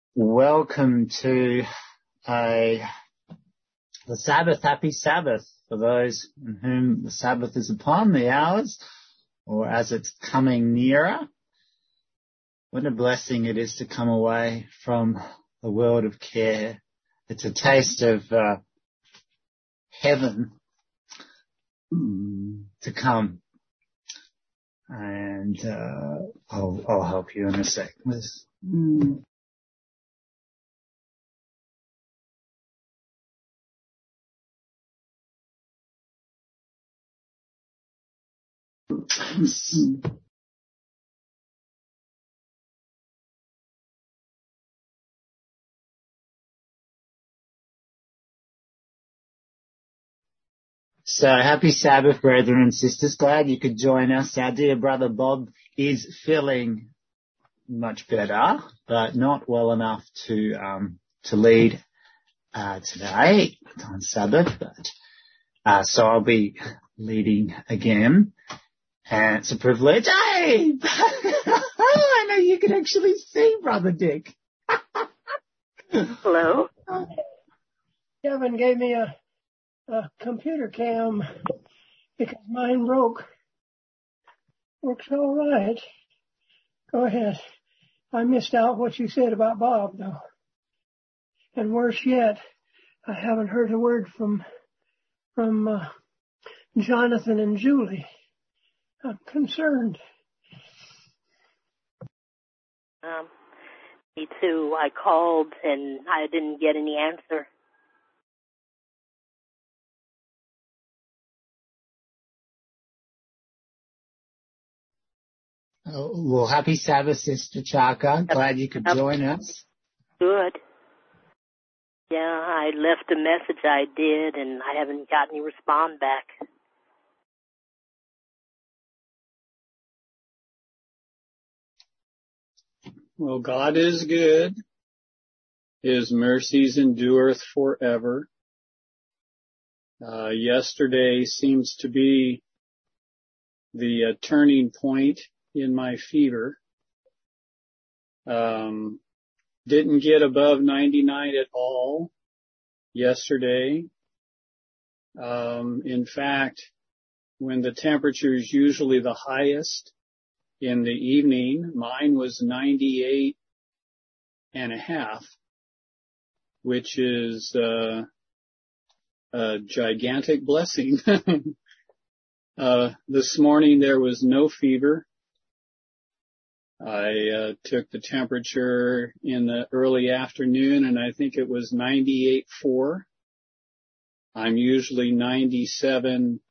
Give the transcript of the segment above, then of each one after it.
Welcome to the Sabbath. Happy Sabbath for those in whom the Sabbath is upon, the hours, or as it's coming nearer. What a blessing it is to come away from the world of care. It's a taste of heaven to come. And I'll help you in a sec. So happy Sabbath, brethren and sisters. Glad you could join us. Our dear brother Bob is feeling much better, but not well enough to lead today on Sabbath. But so I'll be leading again, and it's a privilege. Hey, I know you can actually see Brother Dick. Hello. Kevin gave me a computer cam because mine broke. Works all right. Go ahead. I missed out what you said about Bob, though. And worse yet, I haven't heard a word from Jonathan and Julie. I'm concerned. Me too. I called and I didn't get any answer. Oh, well, happy Sabbath, Sister Chaka. Glad you could join us. Good. Yeah, I left a message, I did, and I haven't got any response back. Well, God is good. His mercies endureth forever. Yesterday seems to be the turning point in my fever. Didn't get above 99 at all yesterday. In fact, when the temperature is usually the highest in the evening, mine was 98 and a half, which is a gigantic blessing. This morning there was no fever. I took the temperature in the early afternoon, and I think it was 98.4. I'm usually 97.6,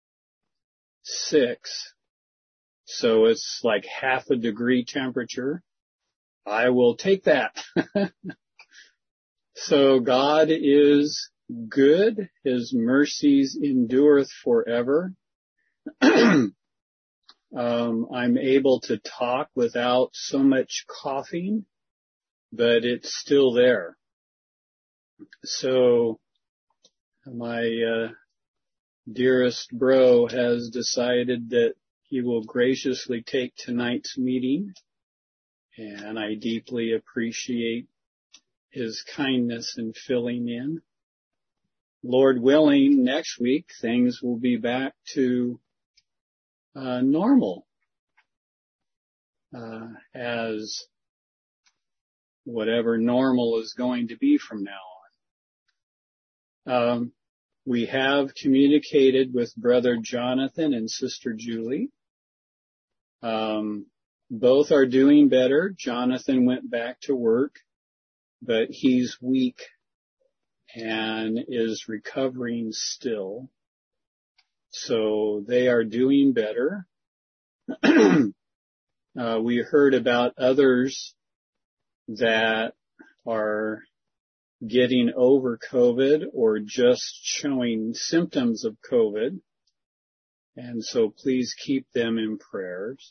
so it's like half a degree temperature. I will take that. So God is good. His mercies endureth forever. I'm able to talk without so much coughing, but it's still there. So my dearest bro has decided that he will graciously take tonight's meeting, and I deeply appreciate his kindness in filling in. Lord willing, next week things will be back to normal, as whatever normal is going to be from now on. We have communicated with Brother Jonathan and Sister Julie. Both are doing better. Jonathan went back to work, but he's weak and is recovering still. So they are doing better. We heard about others that are getting over COVID or just showing symptoms of COVID. And so please keep them in prayers.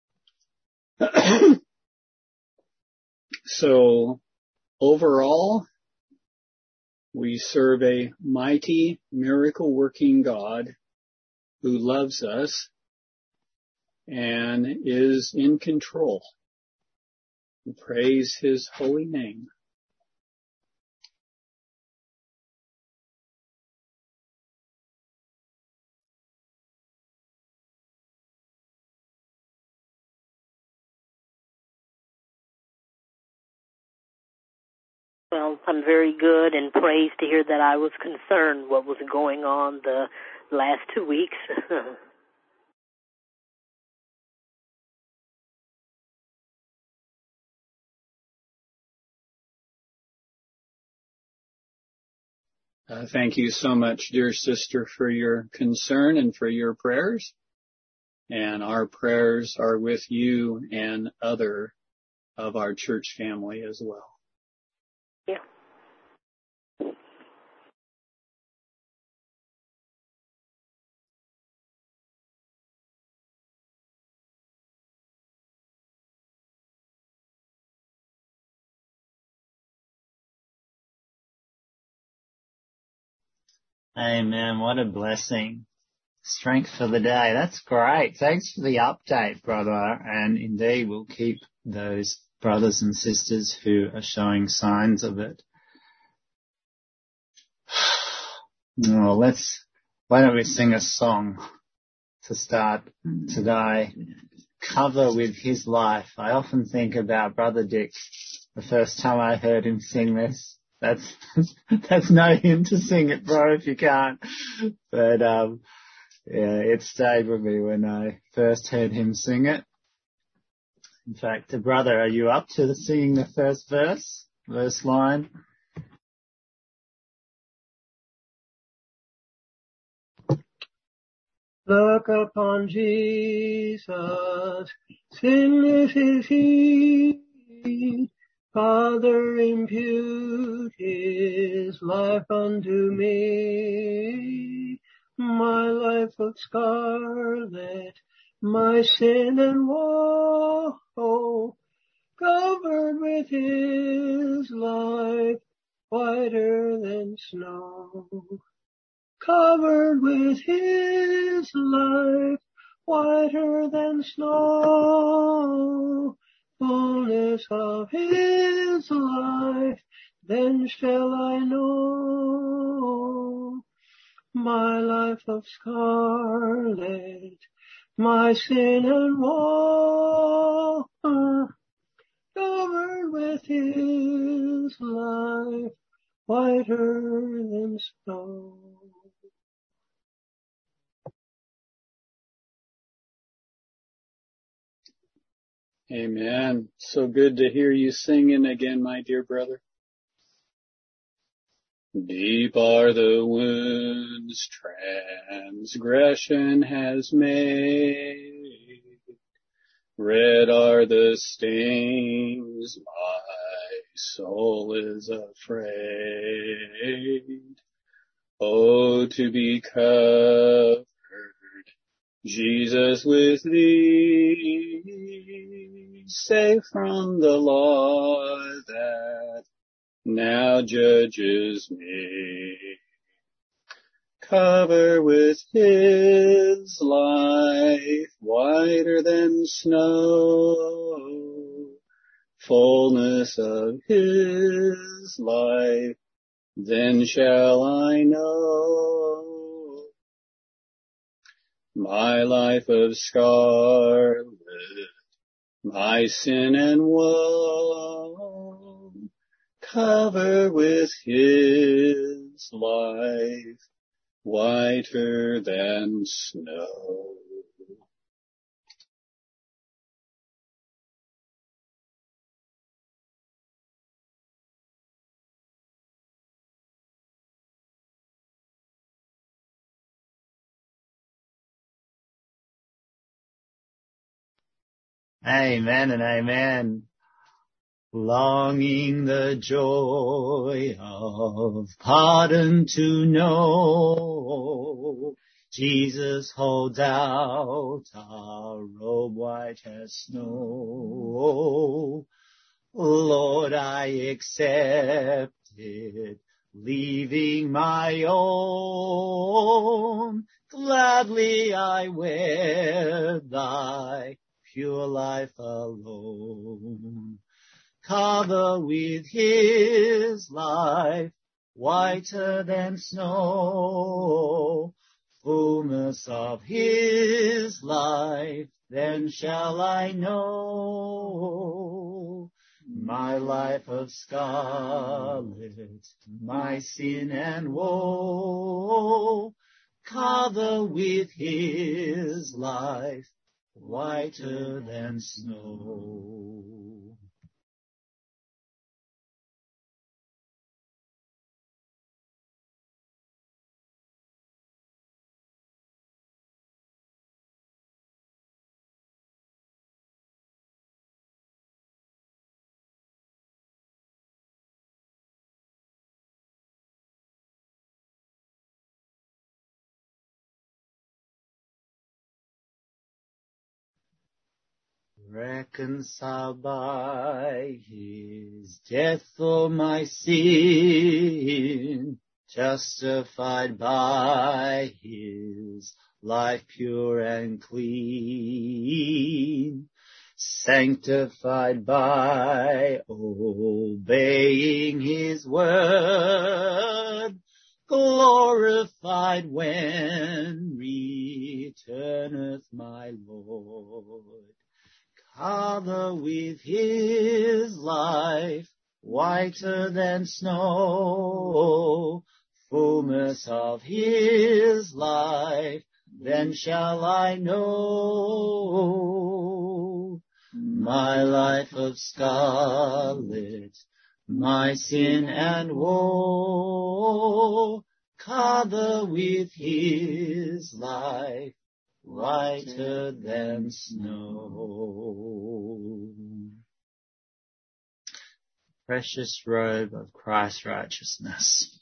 So overall, we serve a mighty, miracle-working God who loves us and is in control. We praise his holy name. Well, I'm very good, and praised to hear that I was concerned what was going on the last 2 weeks. Thank you so much, dear sister, for your concern and for your prayers. And our prayers are with you and other of our church family as well. Yeah. Amen. What a blessing. Strength for the day. That's great. Thanks for the update, brother. And indeed, we'll keep those brothers and sisters who are showing signs of it. Well, why don't we sing a song to start today? Cover with his life. I often think about Brother Dick. The first time I heard him sing this, that's no hymn to sing it, bro, if you can't. But, yeah, it stayed with me when I first heard him sing it. In fact, brother, are you up to singing the first verse line? Look upon Jesus, sinless is he. Father, impute his life unto me. My life of scarlet, my sin and woe, covered with his life, whiter than snow. Covered with his life, whiter than snow. Fullness of his life, then shall I know. My life of scarlet, my sin and woe, covered with his life, whiter than snow. Amen. So good to hear you singing again, my dear brother. Deep are the wounds transgression has made. Red are the stains, my soul is afraid. Oh, to be covered, Jesus, with thee, safe from the law that now judges me. Cover with his life, whiter than snow, fullness of his life, then shall I know. My life of scarlet, my sin and woe, cover with his life, whiter than snow. Amen and amen. Longing the joy of pardon to know, Jesus holds out our robe white as snow. Lord, I accept it, leaving my own. Gladly I wear thy pure life alone. Cover with his life, whiter than snow. Fullness of his life, then shall I know. my life of scarlet, my sin and woe, cover with his life, whiter than snow. Reconciled by his death for my sin, justified by his life pure and clean, sanctified by obeying his word, glorified when returneth my Lord. Cover with his life, whiter than snow, fullness of his life, then shall I know. My life of scarlet, my sin and woe, cover with his life, whiter than snow. Precious robe of Christ's righteousness.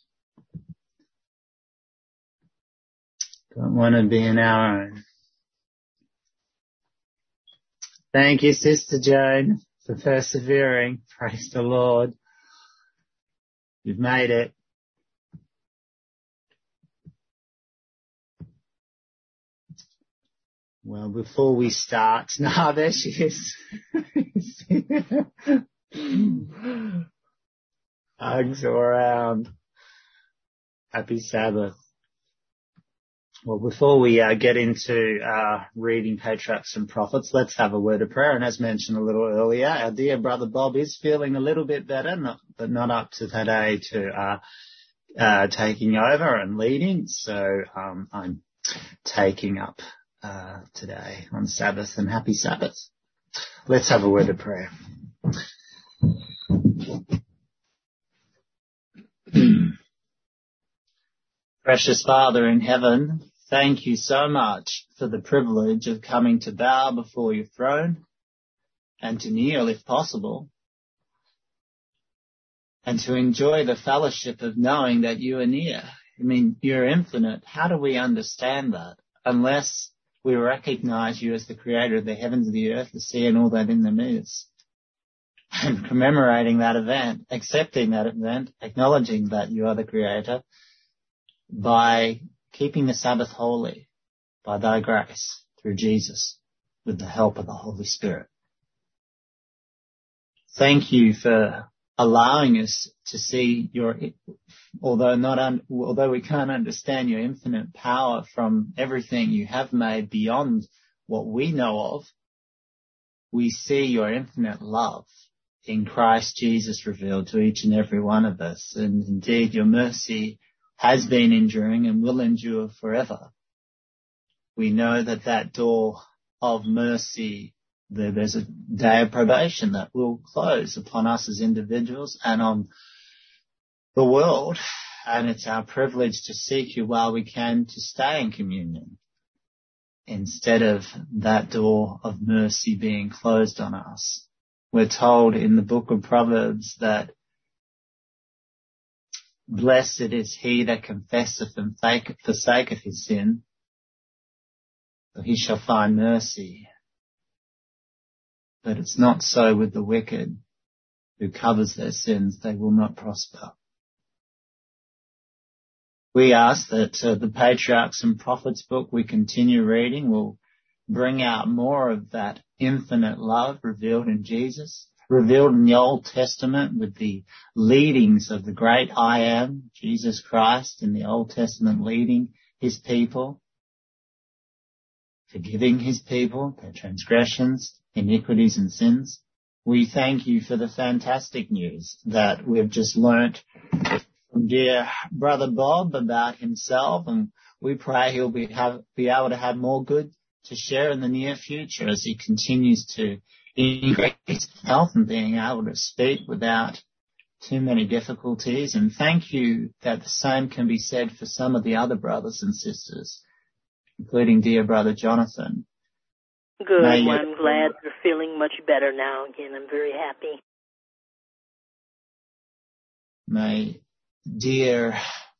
Don't want to be in our own. Thank you, Sister Joan, for persevering. Praise the Lord. You've made it. Well, before we start, there she is. Hugs all around. Happy Sabbath. Well, before we get into reading Patriarchs and Prophets, let's have a word of prayer. And as mentioned a little earlier, our dear brother Bob is feeling a little bit better, but not up to today to taking over and leading. So I'm taking up today on Sabbath, and happy Sabbath. Let's have a word of prayer. Precious Father in heaven, thank you so much for the privilege of coming to bow before your throne and to kneel if possible, and to enjoy the fellowship of knowing that you are near. I mean, you're infinite. How do we understand that unless we recognize you as the creator of the heavens, the earth, the sea, and all that in them is? And commemorating that event, accepting that event, acknowledging that you are the creator by keeping the Sabbath holy by thy grace through Jesus with the help of the Holy Spirit. Thank you for allowing us to see your, although we can't understand your infinite power from everything you have made beyond what we know of, we see your infinite love in Christ Jesus revealed to each and every one of us. And indeed, your mercy has been enduring and will endure forever. We know that door of mercy, there's a day of probation that will close upon us as individuals and on the world. And it's our privilege to seek you while we can, to stay in communion, instead of that door of mercy being closed on us. We're told in the book of Proverbs that blessed is he that confesseth and forsaketh his sin, for he shall find mercy. But it's not so with the wicked, who covers their sins, they will not prosper. We ask that the Patriarchs and Prophets book we continue reading will bring out more of that infinite love revealed in Jesus, revealed in the Old Testament with the leadings of the great I Am, Jesus Christ, in the Old Testament leading his people, forgiving his people, their transgressions, iniquities and sins. we thank you for the fantastic news that we've just learnt from dear Brother Bob about himself, and we pray he'll be able to have more good to share in the near future as he continues to increase health and being able to speak without too many difficulties. And thank you that the same can be said for some of the other brothers and sisters, including dear Brother Jonathan. Good. Well, I'm glad you're feeling much better now again. I'm very happy. May dear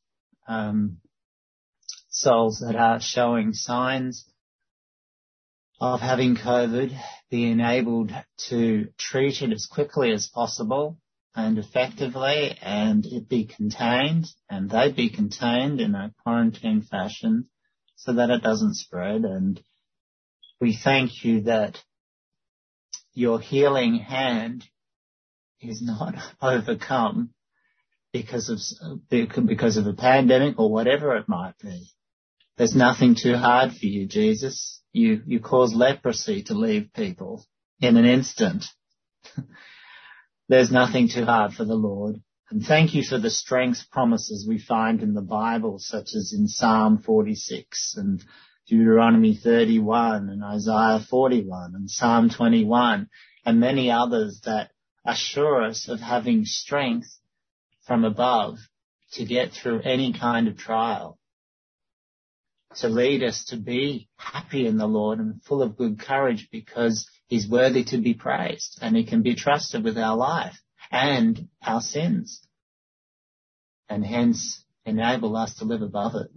souls that are showing signs of having COVID be enabled to treat it as quickly as possible and effectively, and it be contained, and they be contained in a quarantine fashion so that it doesn't spread. And we thank you that your healing hand is not overcome because of a pandemic or whatever it might be. There's nothing too hard for you, Jesus. You cause leprosy to leave people in an instant. There's nothing too hard for the Lord. And thank you for the strength promises we find in the Bible, such as in Psalm 46 and Deuteronomy 31 and Isaiah 41 and Psalm 21 and many others that assure us of having strength from above to get through any kind of trial, to lead us to be happy in the Lord and full of good courage because he's worthy to be praised and he can be trusted with our life and our sins, and hence enable us to live above it.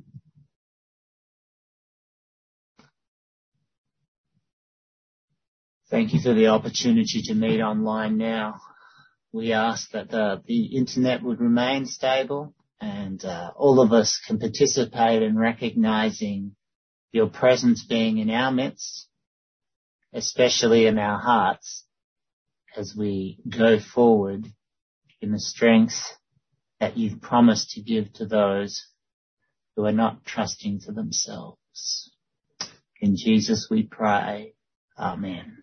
Thank you for the opportunity to meet online now. We ask that the internet would remain stable and all of us can participate in recognizing your presence being in our midst, especially in our hearts, as we go forward in the strength that you've promised to give to those who are not trusting to themselves. In Jesus we pray. Amen.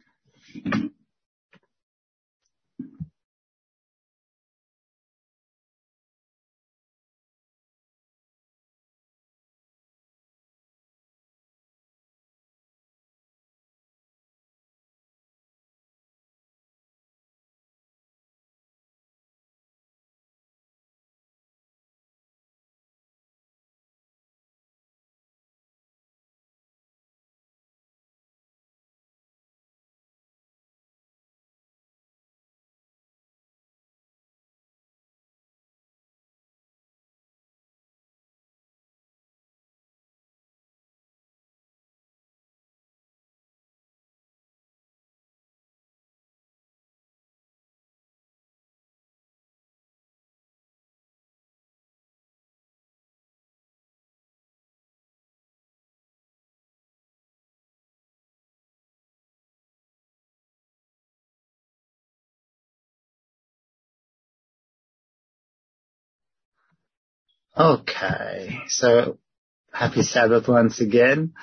Okay, so happy Sabbath once again.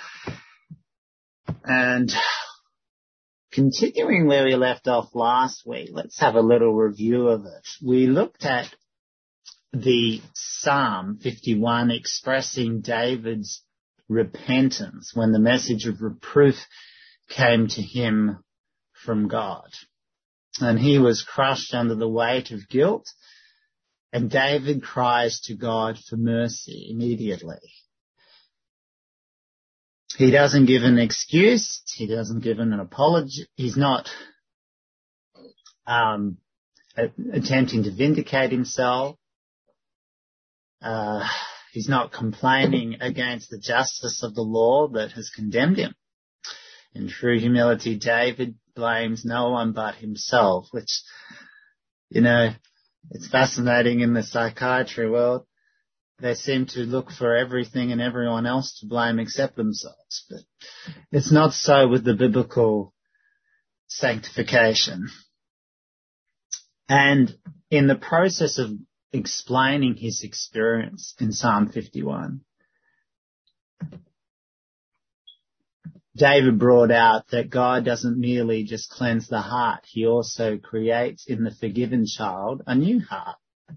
And continuing where we left off last week, let's have a little review of it. We looked at the Psalm 51 expressing David's repentance when the message of reproof came to him from God. And he was crushed under the weight of guilt. And David cries to God for mercy immediately. He doesn't give an excuse. He doesn't give an apology. He's not attempting to vindicate himself. He's not complaining against the justice of the law that has condemned him. In true humility, David blames no one but himself, which, it's fascinating in the psychiatry world. They seem to look for everything and everyone else to blame except themselves. But it's not so with the biblical sanctification. And in the process of explaining his experience in Psalm 51, David brought out that God doesn't merely just cleanse the heart, he also creates in the forgiven child a new heart.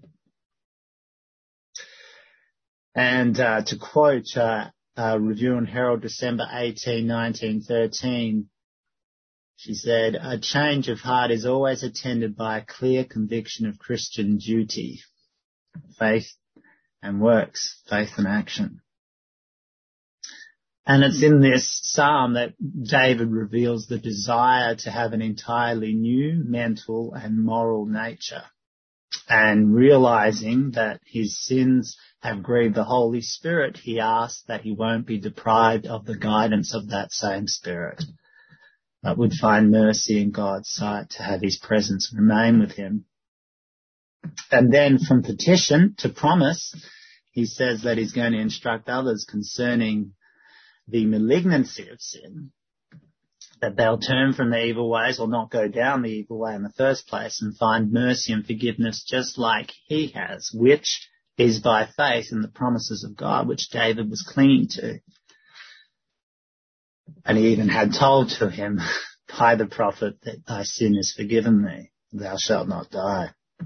And to quote Review and Herald, December 18, 1913, she said, "A change of heart is always attended by a clear conviction of Christian duty, faith and works, faith and action." And it's in this psalm that David reveals the desire to have an entirely new mental and moral nature. And realizing that his sins have grieved the Holy Spirit, he asks that he won't be deprived of the guidance of that same Spirit, but would find mercy in God's sight to have his presence remain with him. And then from petition to promise, he says that he's going to instruct others concerning the malignancy of sin, that they'll turn from the evil ways or not go down the evil way in the first place and find mercy and forgiveness just like he has, which is by faith in the promises of God, which David was clinging to. And he even had told to him by the prophet that thy sin is forgiven thee, thou shalt not die.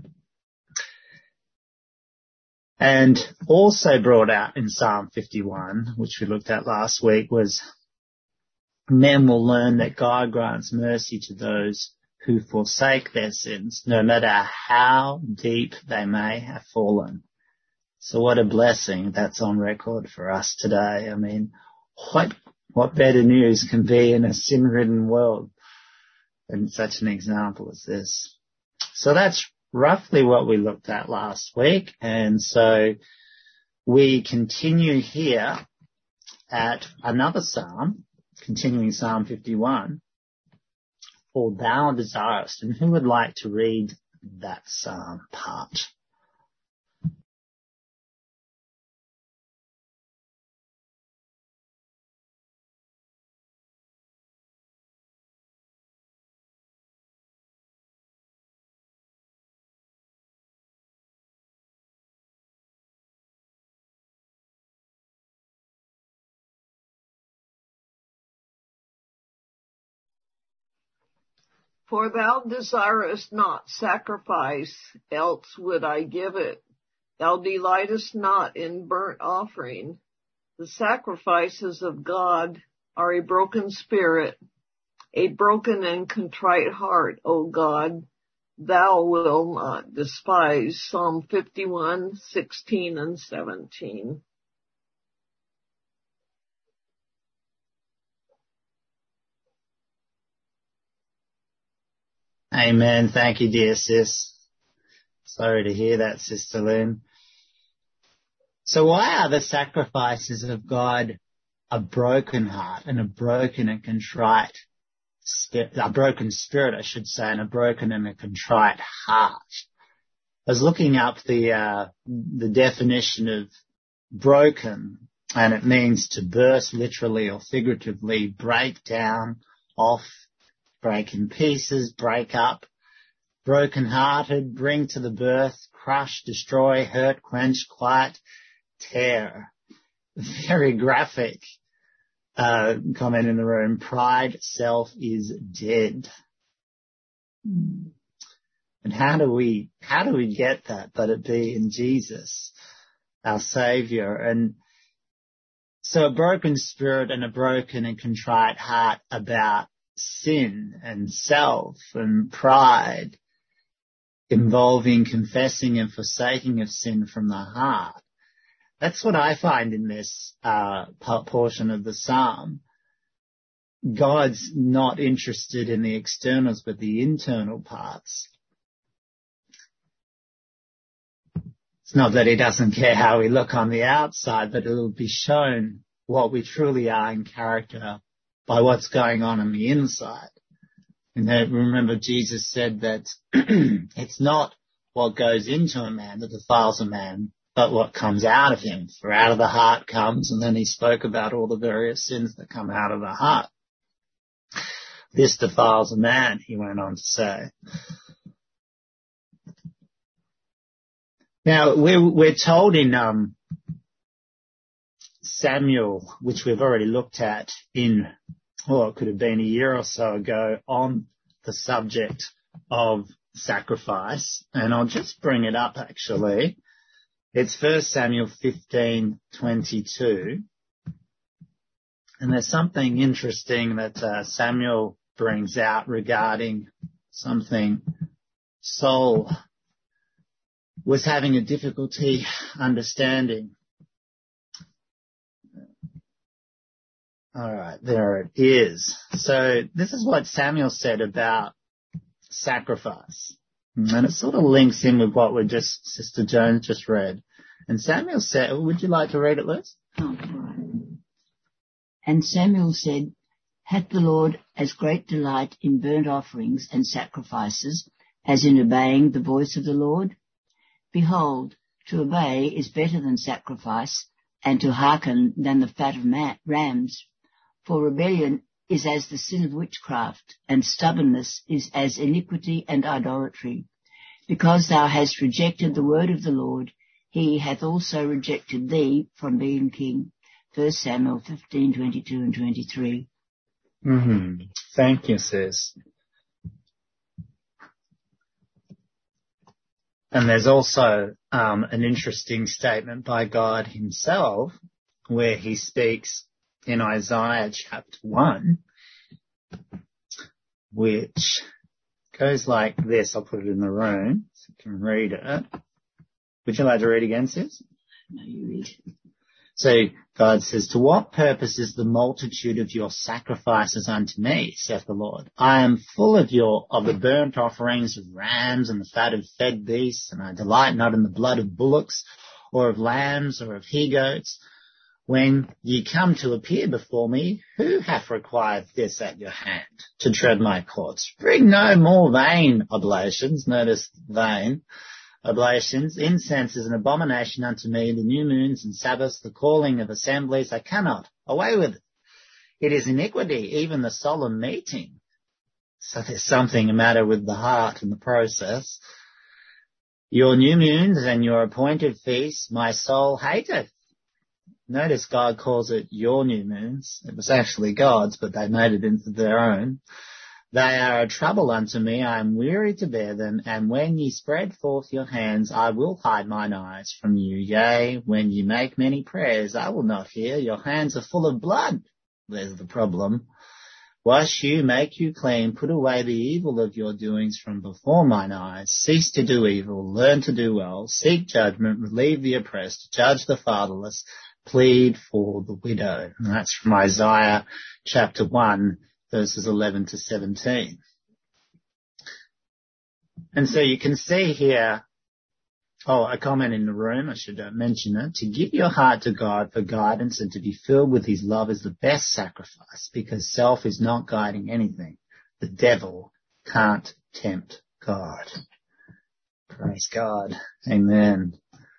And also brought out in Psalm 51, which we looked at last week, was men will learn that God grants mercy to those who forsake their sins, no matter how deep they may have fallen. So what a blessing that's on record for us today. I mean, what better news can be in a sin-ridden world than such an example as this? So that's roughly what we looked at last week. And so we continue here at another psalm, continuing Psalm 51, for thou desirest. And who would like to read that psalm part? For thou desirest not sacrifice, else would I give it. Thou delightest not in burnt offering. The sacrifices of God are a broken spirit, a broken and contrite heart, O God, thou wilt not despise. Psalm 51, 16 and 17. Amen. Thank you, dear sis. Sorry to hear that, Sister Lynn. So why are the sacrifices of God a broken heart and a broken and contrite spirit, a broken spirit, I should say, and a broken and a contrite heart? I was looking up the definition of broken, and it means to burst literally or figuratively, break down, off, break in pieces, break up, broken-hearted, bring to the birth, crush, destroy, hurt, quench, quiet, tear. Very graphic comment in the room. Pride, self is dead. And how do we get that but it be in Jesus, our Saviour? And so a broken spirit and a broken and contrite heart about sin and self and pride, involving confessing and forsaking of sin from the heart. That's what I find in this portion of the psalm. God's not interested in the externals, but the internal parts. It's not that he doesn't care how we look on the outside, but it'll be shown what we truly are in character by what's going on the inside. And remember, Jesus said that it's not what goes into a man that defiles a man, but what comes out of him. For out of the heart comes, and then he spoke about all the various sins that come out of the heart. This defiles a man, he went on to say. Now, we're told in Samuel, which we've already looked at in or it could have been a year or so ago, on the subject of sacrifice. And I'll just bring it up actually. It's 1 Samuel 15:22. And there's something interesting that Samuel brings out regarding something Saul was having a difficulty understanding. All right, there it is. So this is what Samuel said about sacrifice. And it sort of links in with what Sister Jones just read. And Samuel said, would you like to read it, Liz? Oh, right. And Samuel said, hath the Lord as great delight in burnt offerings and sacrifices as in obeying the voice of the Lord? Behold, to obey is better than sacrifice, and to hearken than the fat of rams. For rebellion is as the sin of witchcraft, and stubbornness is as iniquity and idolatry. Because thou hast rejected the word of the Lord, he hath also rejected thee from being king. 1 Samuel 15:22 and 23. Thank you, sis. And there's also an interesting statement by God himself where he speaks in Isaiah chapter 1, which goes like this. I'll put it in the room so you can read it. Would you like to read again, sis? No, you read. So God says, to what purpose is the multitude of your sacrifices unto me, saith the Lord? I am full of the burnt offerings of rams and the fat of fed beasts, and I delight not in the blood of bullocks or of lambs or of he-goats. When ye come to appear before me, who hath required this at your hand, to tread my courts? Bring no more vain oblations. Notice vain oblations. Incense is an abomination unto me. The new moons and Sabbaths, the calling of assemblies, I cannot. Away with it. It is iniquity, even the solemn meeting. So there's something the matter with the heart and the process. Your new moons and your appointed feasts, my soul hateth. Notice God calls it your new moons. It was actually God's, but they made it into their own. They are a trouble unto me. I am weary to bear them. And when ye spread forth your hands, I will hide mine eyes from you. Yea, when ye make many prayers, I will not hear. Your hands are full of blood. There's the problem. Wash you, make you clean, put away the evil of your doings from before mine eyes. Cease to do evil, learn to do well, seek judgment, relieve the oppressed, judge the fatherless, plead for the widow. And that's from Isaiah chapter 1, verses 11 to 17. And so you can see here, a comment in the room, I should mention it. To give your heart to God for guidance and to be filled with his love is the best sacrifice, because self is not guiding anything. The devil can't tempt God. Praise God. Amen.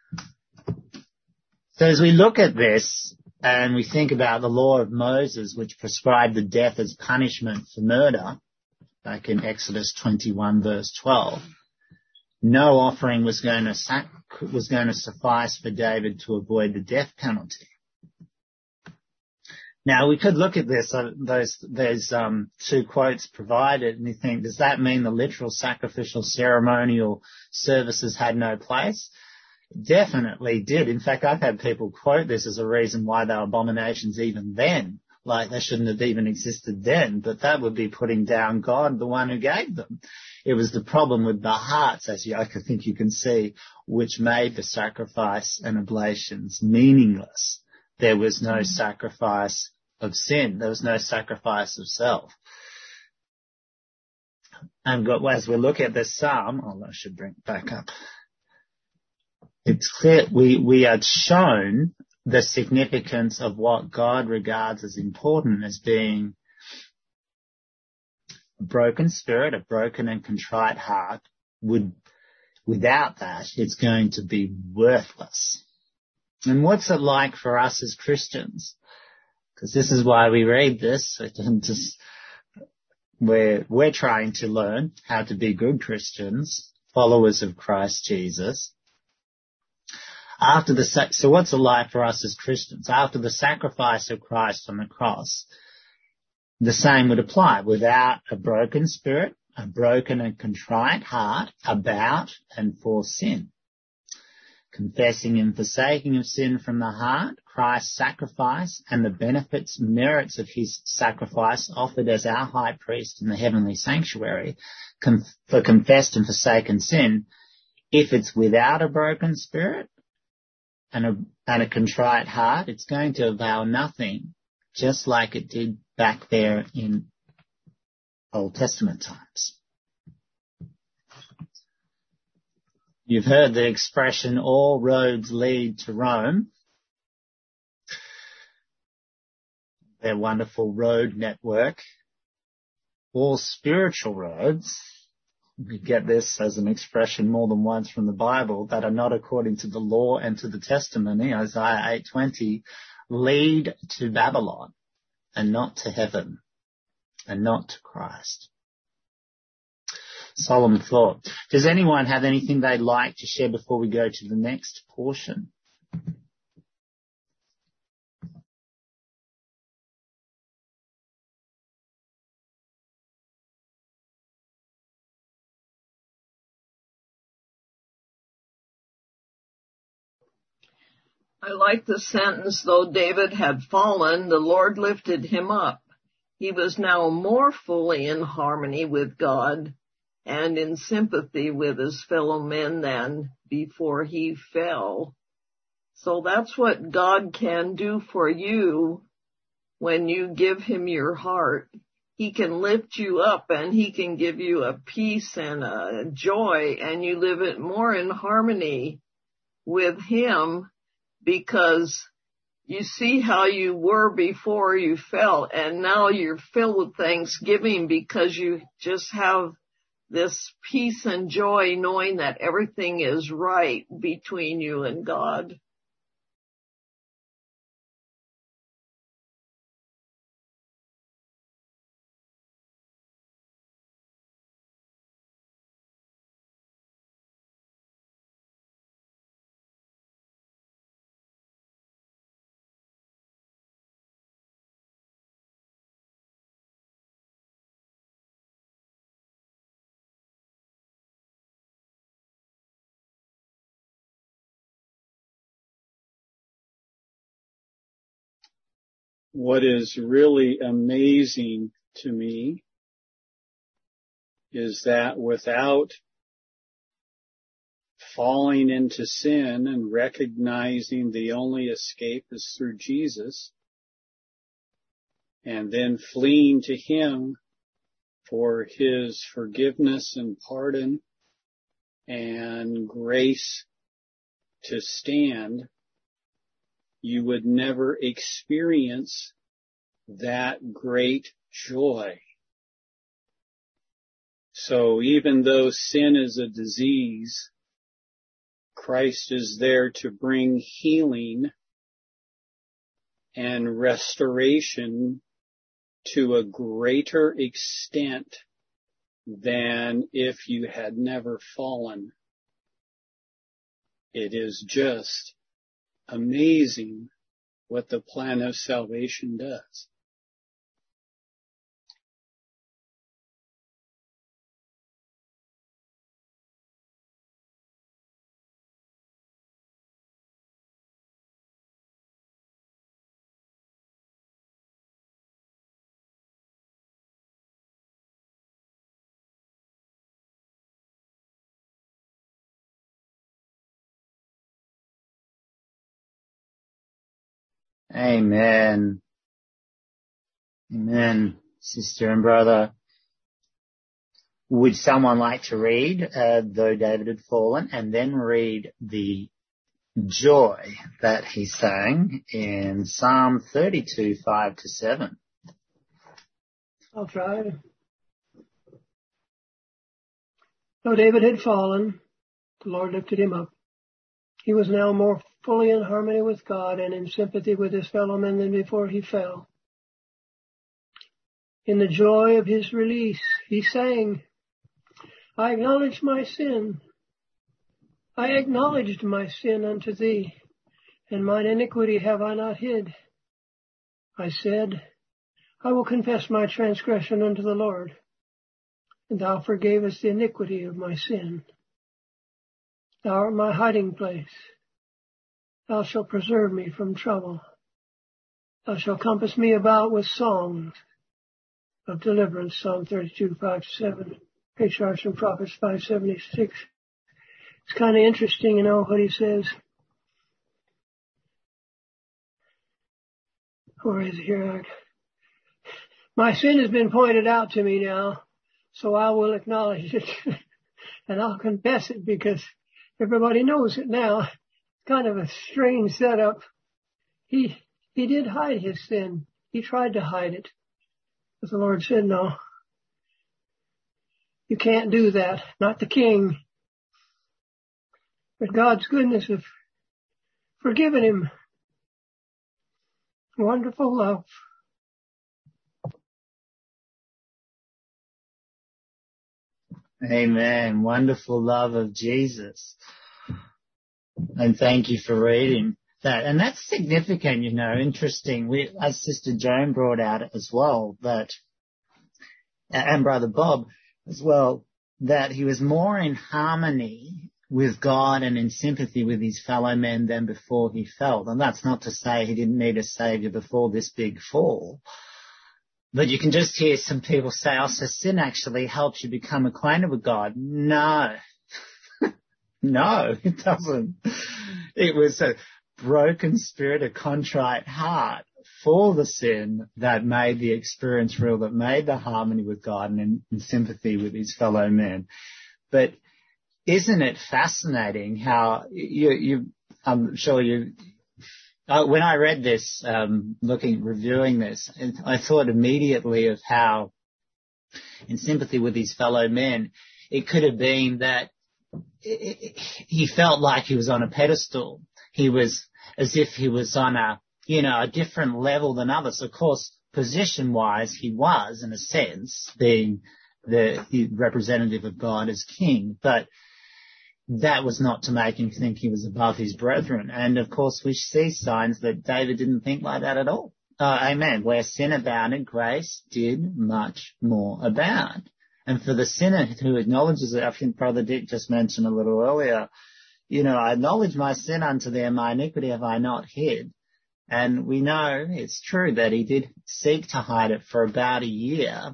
So as we look at this and we think about the law of Moses, which prescribed the death as punishment for murder, back in Exodus 21 verse 12, no offering was going to suffice for David to avoid the death penalty. Now we could look at this, those two quotes provided, and you think, does that mean the literal sacrificial ceremonial services had no place? Definitely did. In fact, I've had people quote this as a reason why they were abominations even then, like they shouldn't have even existed then, but that would be putting down God, the one who gave them. It was the problem with the hearts, as I think you can see, which made the sacrifice and oblations meaningless. There was no sacrifice of sin. There was no sacrifice of self. And as we look at this psalm, I should bring it back up. It's clear we are shown the significance of what God regards as important as being a broken spirit, a broken and contrite heart. Without that, it's going to be worthless. And what's it like for us as Christians? Because this is why we read this. We're trying to learn how to be good Christians, followers of Christ Jesus. So what's it like for us as Christians? After the sacrifice of Christ on the cross, the same would apply. Without a broken spirit, a broken and contrite heart about and for sin. Confessing and forsaking of sin from the heart, Christ's sacrifice and the benefits, merits of his sacrifice offered as our high priest in the heavenly sanctuary for confessed and forsaken sin, if it's without a broken spirit and a contrite heart, it's going to avail nothing, just like it did back there in Old Testament times. You've heard the expression, all roads lead to Rome. Their wonderful road network. All spiritual roads, we get this as an expression more than once from the Bible, that are not according to the law and to the testimony, Isaiah 8:20, lead to Babylon and not to heaven and not to Christ. Solemn thought. Does anyone have anything they'd like to share before we go to the next portion? I like the sentence, though David had fallen, the Lord lifted him up. He was now more fully in harmony with God and in sympathy with his fellow men than before he fell. So that's what God can do for you when you give him your heart. He can lift you up and he can give you a peace and a joy, and you live it more in harmony with him, because you see how you were before you fell, and now you're filled with thanksgiving because you just have this peace and joy knowing that everything is right between you and God. What is really amazing to me is that without falling into sin and recognizing the only escape is through Jesus, and then fleeing to him for his forgiveness and pardon and grace to stand, you would never experience that great joy. So even though sin is a disease, Christ is there to bring healing and restoration to a greater extent than if you had never fallen. It is just amazing what the plan of salvation does. Amen. Amen, sister and brother. Would someone like to read, though David had fallen, and then read the joy that he sang in Psalm 32, 5-7? I'll try. Though David had fallen, the Lord lifted him up. He was now more fully in harmony with God and in sympathy with his fellow men than before he fell. In the joy of his release, he sang, I acknowledge my sin. I acknowledged my sin unto thee, and mine iniquity have I not hid. I said, I will confess my transgression unto the Lord, and thou forgavest the iniquity of my sin. Thou art my hiding place. Thou shalt preserve me from trouble. Thou shalt compass me about with songs of deliverance. Psalm 32, 5-7. Patriarchs and Prophets 576. It's kind of interesting, what he says. Where is it here? My sin has been pointed out to me now, so I will acknowledge it and I'll confess it because everybody knows it now. It's kind of a strange setup. He did hide his sin. He tried to hide it. But the Lord said, no, you can't do that. Not the king. But God's goodness of forgiving him. Wonderful love. Amen. Wonderful love of Jesus. And thank you for reading that. And that's significant, interesting. As Sister Joan brought out as well, that, and Brother Bob as well, that he was more in harmony with God and in sympathy with his fellow men than before he fell. And that's not to say he didn't need a saviour before this big fall. But you can just hear some people say, so sin actually helps you become acquainted with God. No. No, it doesn't. It was a broken spirit, a contrite heart for the sin that made the experience real, that made the harmony with God and in sympathy with his fellow men. But isn't it fascinating how I'm sure when I read this, reviewing this, I thought immediately of how, in sympathy with his fellow men, it could have been that he felt like he was on a pedestal. He was as if he was on a different level than others. Of course, position-wise, he was, in a sense, being the representative of God as king, but that was not to make him think he was above his brethren. And, of course, we see signs that David didn't think like that at all. Amen. Where sin abounded, grace did much more abound. And for the sinner who acknowledges it, I think Brother Dick just mentioned a little earlier, I acknowledge my sin unto thee, and my iniquity have I not hid. And we know it's true that he did seek to hide it for about a year.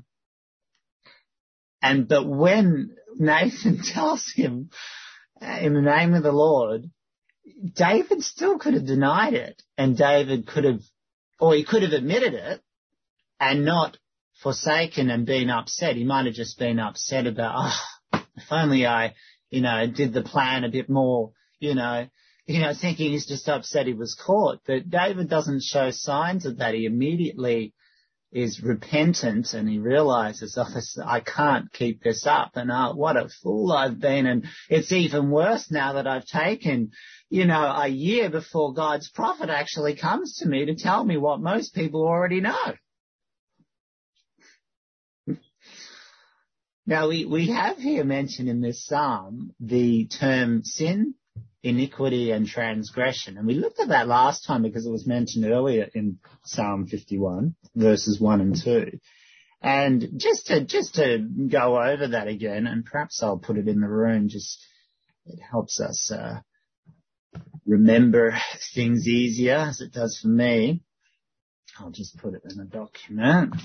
But when Nathan tells him, in the name of the Lord, David still could have denied it, and David he could have admitted it and not forsaken and been upset. He might have just been upset about, if only I, did the plan a bit more, thinking he's just upset he was caught. But David doesn't show signs of that. He immediately is repentant and he realizes, I can't keep this up, and what a fool I've been. And it's even worse now that I've taken, a year before God's prophet actually comes to me to tell me what most people already know. Now, we have here mentioned in this psalm the term sin, iniquity and transgression. And we looked at that last time because it was mentioned earlier in Psalm 51, verses 1 and 2. And just to go over that again, and perhaps I'll put it in the room, it helps us remember things easier, as it does for me. I'll just put it in a document.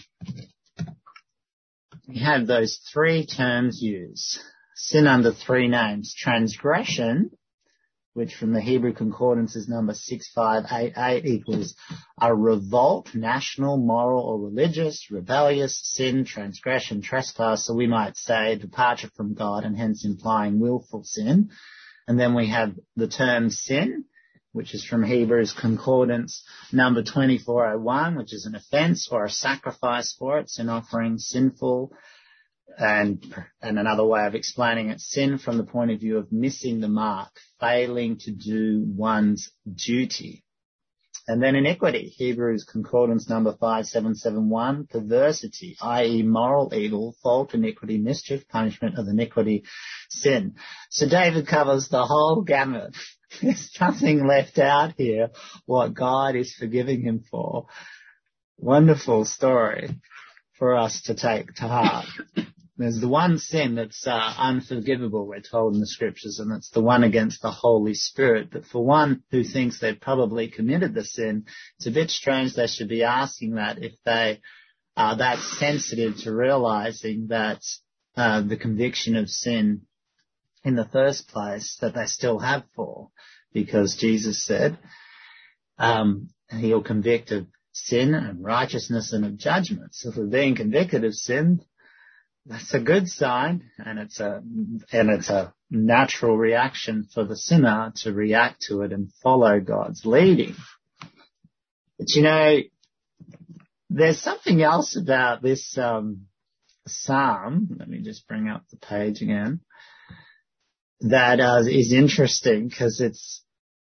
We have those three terms used. Sin under three names. Transgression, which from the Hebrew Concordance is number 6588, equals a revolt, national, moral or religious, rebellious, sin, transgression, trespass. So we might say departure from God, and hence implying willful sin. And then we have the term sin, which is from Hebrews Concordance number 2401, which is an offence or a sacrifice for it, sin offering, sinful. And another way of explaining it, sin from the point of view of missing the mark, failing to do one's duty. And then iniquity, Hebrews Concordance number 5771, perversity, i.e. moral evil, fault, iniquity, mischief, punishment of iniquity, sin. So David covers the whole gamut. There's nothing left out here what God is forgiving him for. Wonderful story for us to take to heart. There's the one sin that's unforgivable, we're told in the scriptures, and it's the one against the Holy Spirit. But for one who thinks they've probably committed the sin, it's a bit strange they should be asking that if they are that sensitive to realizing that the conviction of sin in the first place that they still have for. Because Jesus said he'll convict of sin and righteousness and of judgment. So if we're being convicted of sin, that's a good sign, and it's a natural reaction for the sinner to react to it and follow God's leading. But you know, there's something else about this psalm. Let me just bring up the page again. That is interesting because it's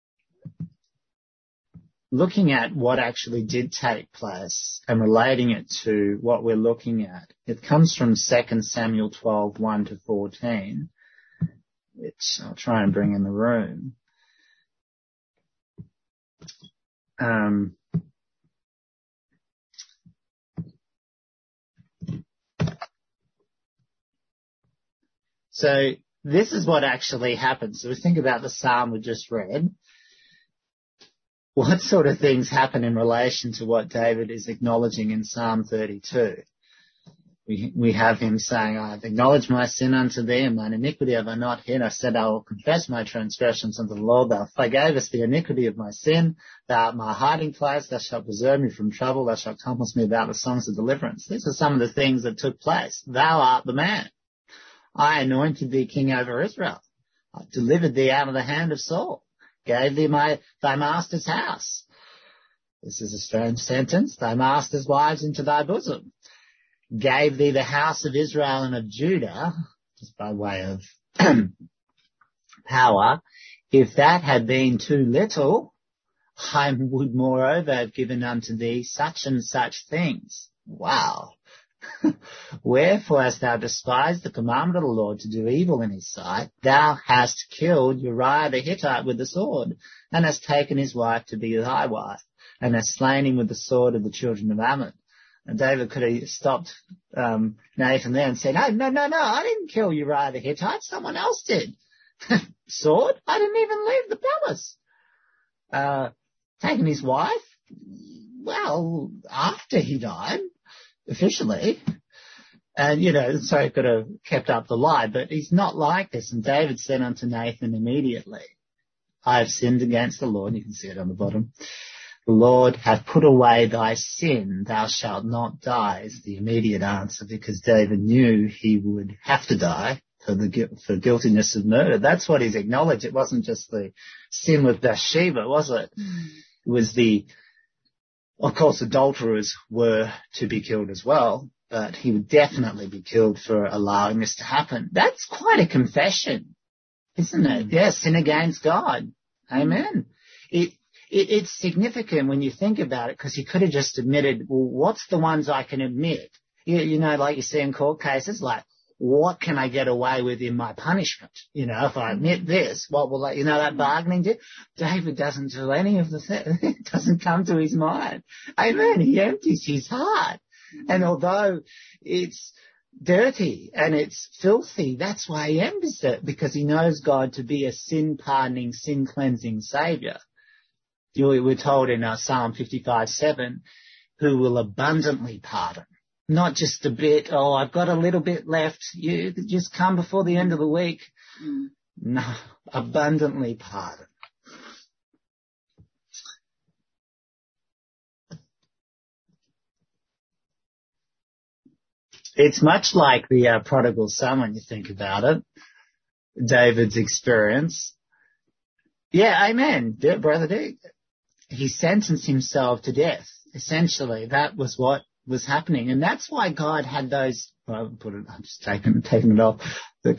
looking at what actually did take place and relating it to what we're looking at. It comes from 2 Samuel 12, 1-14, which I'll try and bring in the room. So this is what actually happened. So we think about the psalm we just read. What sort of things happen in relation to what David is acknowledging in Psalm 32? We have him saying, I have acknowledged my sin unto thee, and mine iniquity have I not hid. I said, I will confess my transgressions unto the Lord. Thou forgavest the iniquity of my sin. Thou art my hiding place. Thou shalt preserve me from trouble. Thou shalt compass me about with songs of deliverance. These are some of the things that took place. Thou art the man. I anointed thee king over Israel. I delivered thee out of the hand of Saul. Gave thee thy master's house. This is a strange sentence. Thy master's wives into thy bosom. Gave thee the house of Israel and of Judah, just by way of power. If that had been too little, I would moreover have given unto thee such and such things. Wow. Wherefore hast thou despised the commandment of the Lord to do evil in his sight? Thou hast killed Uriah the Hittite with the sword, and hast taken his wife to be thy wife, and hast slain him with the sword of the children of Ammon. And David could have stopped Nathan there and said, no, I didn't kill Uriah the Hittite, someone else did. Sword? I didn't even leave the palace. Taken his wife? Well, after he died. Officially, and so he could have kept up the lie, but he's not like this. And David said unto Nathan immediately, I have sinned against the Lord. You can see it on the bottom. The Lord hath put away thy sin. Thou shalt not die is the immediate answer, because David knew he would have to die for guiltiness of murder. That's what he's acknowledged. It wasn't just the sin with Bathsheba, was it? It was of course, adulterers were to be killed as well, but he would definitely be killed for allowing this to happen. That's quite a confession, isn't it? Yeah, sin against God. Amen. It's significant when you think about it, because he could have just admitted, well, what's the ones I can admit? You know, like you see in court cases, like, what can I get away with in my punishment? If I admit this, what will that bargaining do? David doesn't do any of it doesn't come to his mind. Amen. He empties his heart. And although it's dirty and it's filthy, that's why he empties it, because he knows God to be a sin-pardoning, sin-cleansing Saviour. We're told in Psalm 55:7, who will abundantly pardon. Not just a bit, I've got a little bit left. You just come before the end of the week. No, abundantly pardon. It's much like the prodigal son when you think about it. David's experience. Yeah, amen, Brother Dick. He sentenced himself to death. Essentially, that was what was happening, and that's why God had those. I'm just taking it off. Look,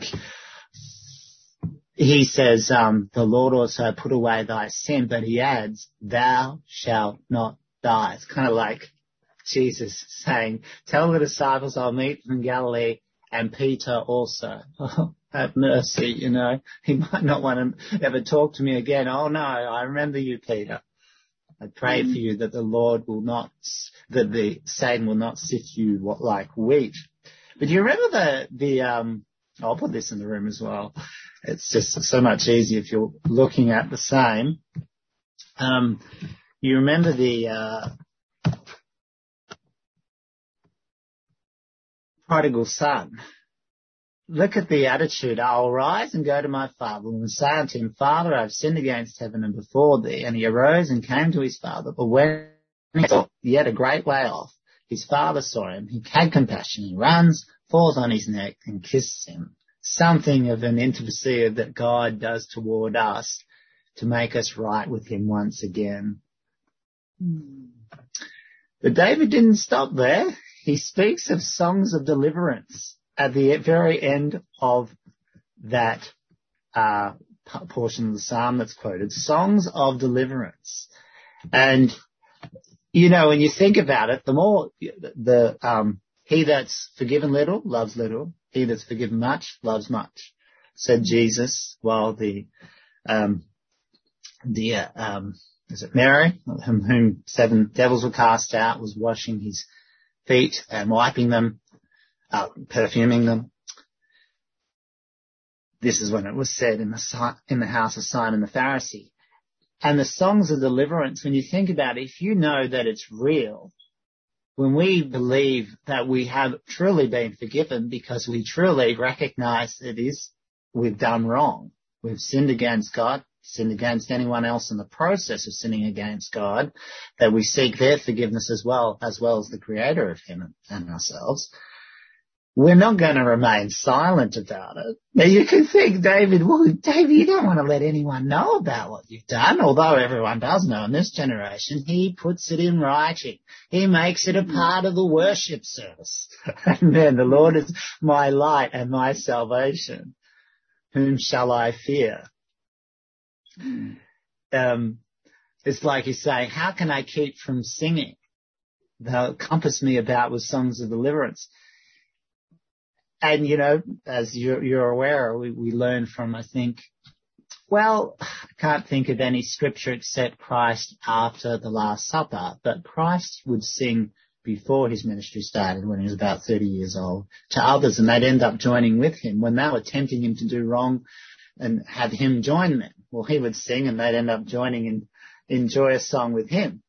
he says, the Lord also put away thy sin, but he adds, thou shalt not die. It's kind of like Jesus saying, tell the disciples I'll meet them in Galilee, and Peter also. Oh, have mercy, He might not want to ever talk to me again. Oh no, I remember you, Peter. I pray for you that the Satan will not sift you like wheat. But you remember I'll put this in the room as well. It's just so much easier if you're looking at the same. You remember the prodigal son. Look at the attitude. I'll rise and go to my father and say unto him, Father, I've sinned against heaven and before thee. And he arose and came to his father. But when he was yet a great way off, his father saw him. He had compassion. He runs, falls on his neck and kisses him. Something of an intimacy that God does toward us to make us right with him once again. But David didn't stop there. He speaks of songs of deliverance at the very end of that portion of the psalm that's quoted. Songs of deliverance. And, when you think about it, the more he that's forgiven little loves little. He that's forgiven much loves much, said Jesus, while is it Mary, whom 7 devils were cast out, was washing his feet and wiping them, perfuming them. This is when it was said in the house of Simon the Pharisee. And the songs of deliverance, when you think about it, if you know that it's real, when we believe that we have truly been forgiven because we truly recognize we've done wrong. We've sinned against God, sinned against anyone else in the process of sinning against God, that we seek their forgiveness as well as the creator of him and ourselves. We're not going to remain silent about it. Now you can think, David, you don't want to let anyone know about what you've done, although everyone does know in this generation. He puts it in writing. He makes it a part of the worship service. And then the Lord is my light and my salvation. Whom shall I fear? It's like he's saying, how can I keep from singing? They'll compass me about with songs of deliverance. And, as you're aware, we learn from, I can't think of any scripture except Christ after the Last Supper, but Christ would sing before his ministry started when he was about 30 years old to others, and they'd end up joining with him when they were tempting him to do wrong and have him join them. Well, he would sing and they'd end up joining and enjoy a song with him.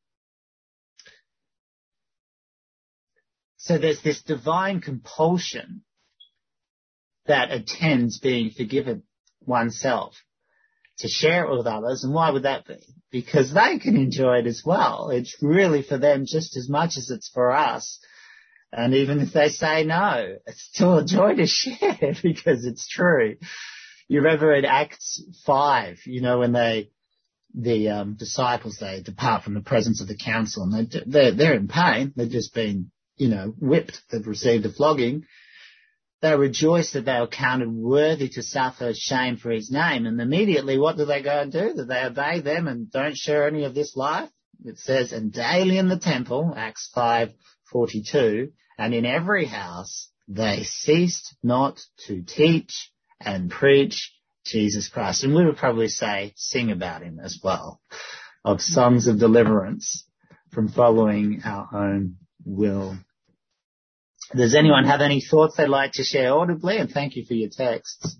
So there's this divine compulsion that attends being forgiven oneself to share it with others. And why would that be? Because they can enjoy it as well. It's really for them just as much as it's for us. And even if they say no, it's still a joy to share because it's true. You remember in Acts 5, when the disciples, they depart from the presence of the council and they're in pain. They've just been, whipped. They've received a flogging. They rejoice that they are counted worthy to suffer shame for his name. And immediately, what do they go and do? Do they obey them and don't share any of this life? It says, and daily in the temple, Acts 5:42, and in every house they ceased not to teach and preach Jesus Christ. And we would probably say, sing about him as well, of songs of deliverance from following our own will. Does anyone have any thoughts they'd like to share audibly? And thank you for your texts.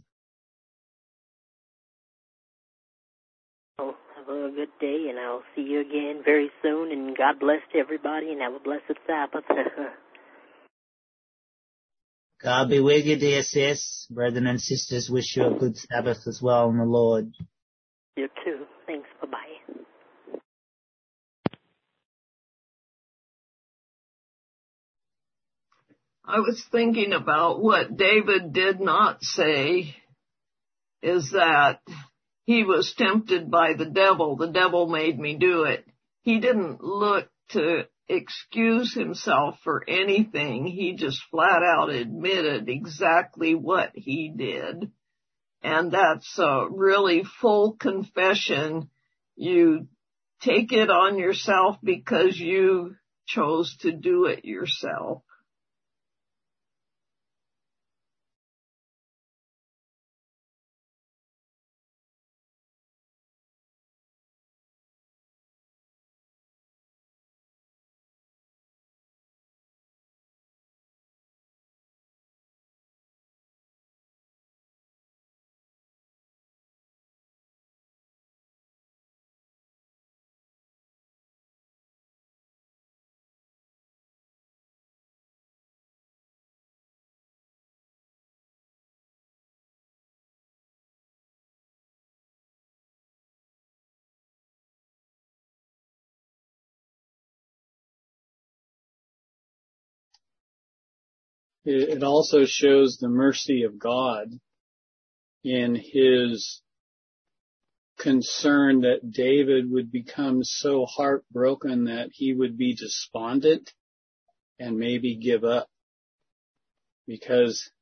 Well, have a good day, and I'll see you again very soon. And God bless everybody, and have a blessed Sabbath. God be with you, dear sis. Brethren and sisters, wish you a good Sabbath as well in the Lord. You too. Thanks. Bye-bye. I was thinking about what David did not say is that he was tempted by the devil. The devil made me do it. He didn't look to excuse himself for anything. He just flat out admitted exactly what he did. And that's a really full confession. You take it on yourself because you chose to do it yourself. it also shows the mercy of God in his concern that David would become so heartbroken that he would be despondent and maybe give up. Because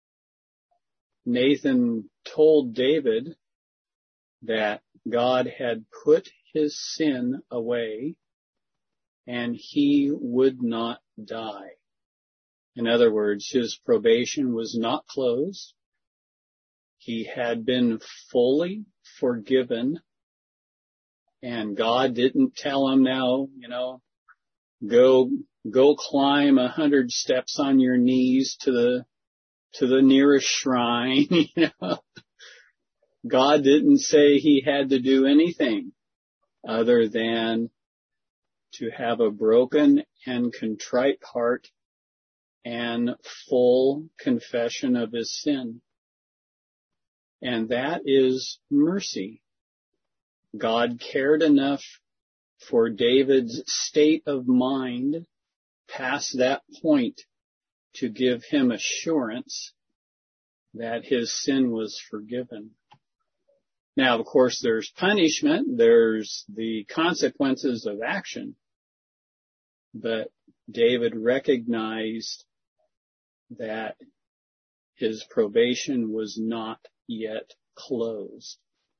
Nathan told David that God had put his sin away and he would not die. In other words, his probation was not closed. He had been fully forgiven, and God didn't tell him now, go climb 100 steps on your knees to the nearest shrine. God didn't say he had to do anything other than to have a broken and contrite heart and full confession of his sin. And that is mercy. God cared enough for David's state of mind past that point to give him assurance that his sin was forgiven. Now, of course, there's punishment, there's the consequences of action, but David recognized that his probation was not yet closed.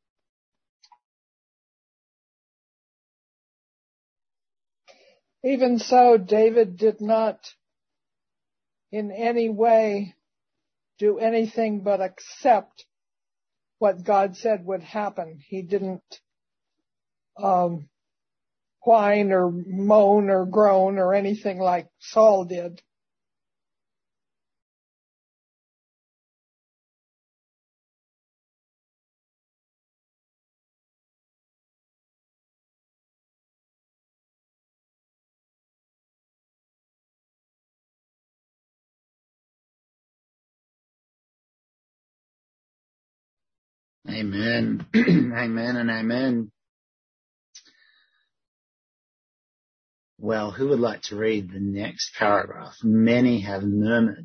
Even so, David did not in any way do anything but accept what God said would happen. He didn't whine or moan or groan or anything like Saul did. Amen. Amen and amen. Well, who would like to read the next paragraph? Many have murmured.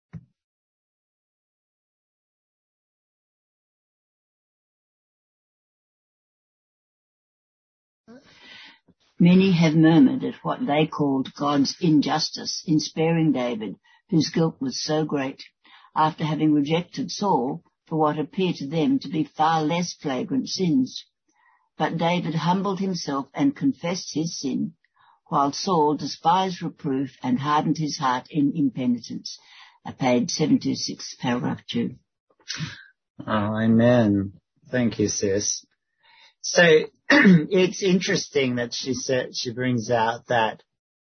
Many have murmured at what they called God's injustice in sparing David, whose guilt was so great, after having rejected Saul for what appeared to them to be far less flagrant sins. But David humbled himself and confessed his sin, while Saul despised reproof and hardened his heart in impenitence. Page 726, paragraph 2. Oh, amen. Thank you, sis. So it's interesting that she brings out that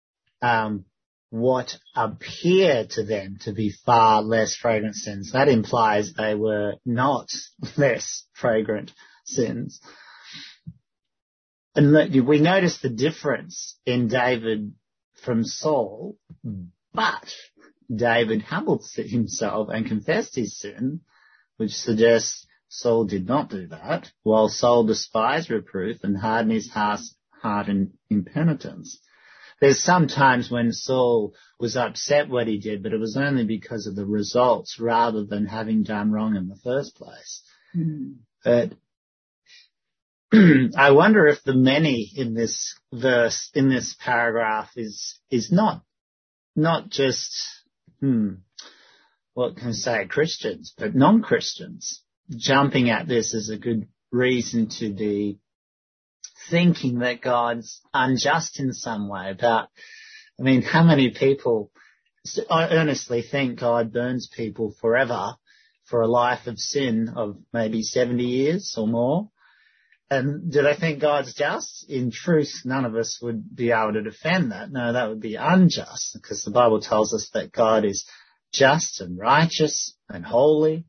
what appear to them to be far less fragrant sins. That implies they were not less fragrant sins. And we notice the difference in David from Saul, but David humbled himself and confessed his sin, which suggests Saul did not do that, while Saul despised reproof and hardened his heart in impenitence. There's some times when Saul was upset what he did, but it was only because of the results rather than having done wrong in the first place. But I wonder if the many in this verse, in this paragraph, is not just, what can I say, Christians, but non-Christians jumping at this as a good reason to be thinking that God's unjust in some way. How many people earnestly think God burns people forever for a life of sin of maybe 70 years or more? And do they think God's just? In truth, none of us would be able to defend that. No, that would be unjust, because the Bible tells us that God is just and righteous and holy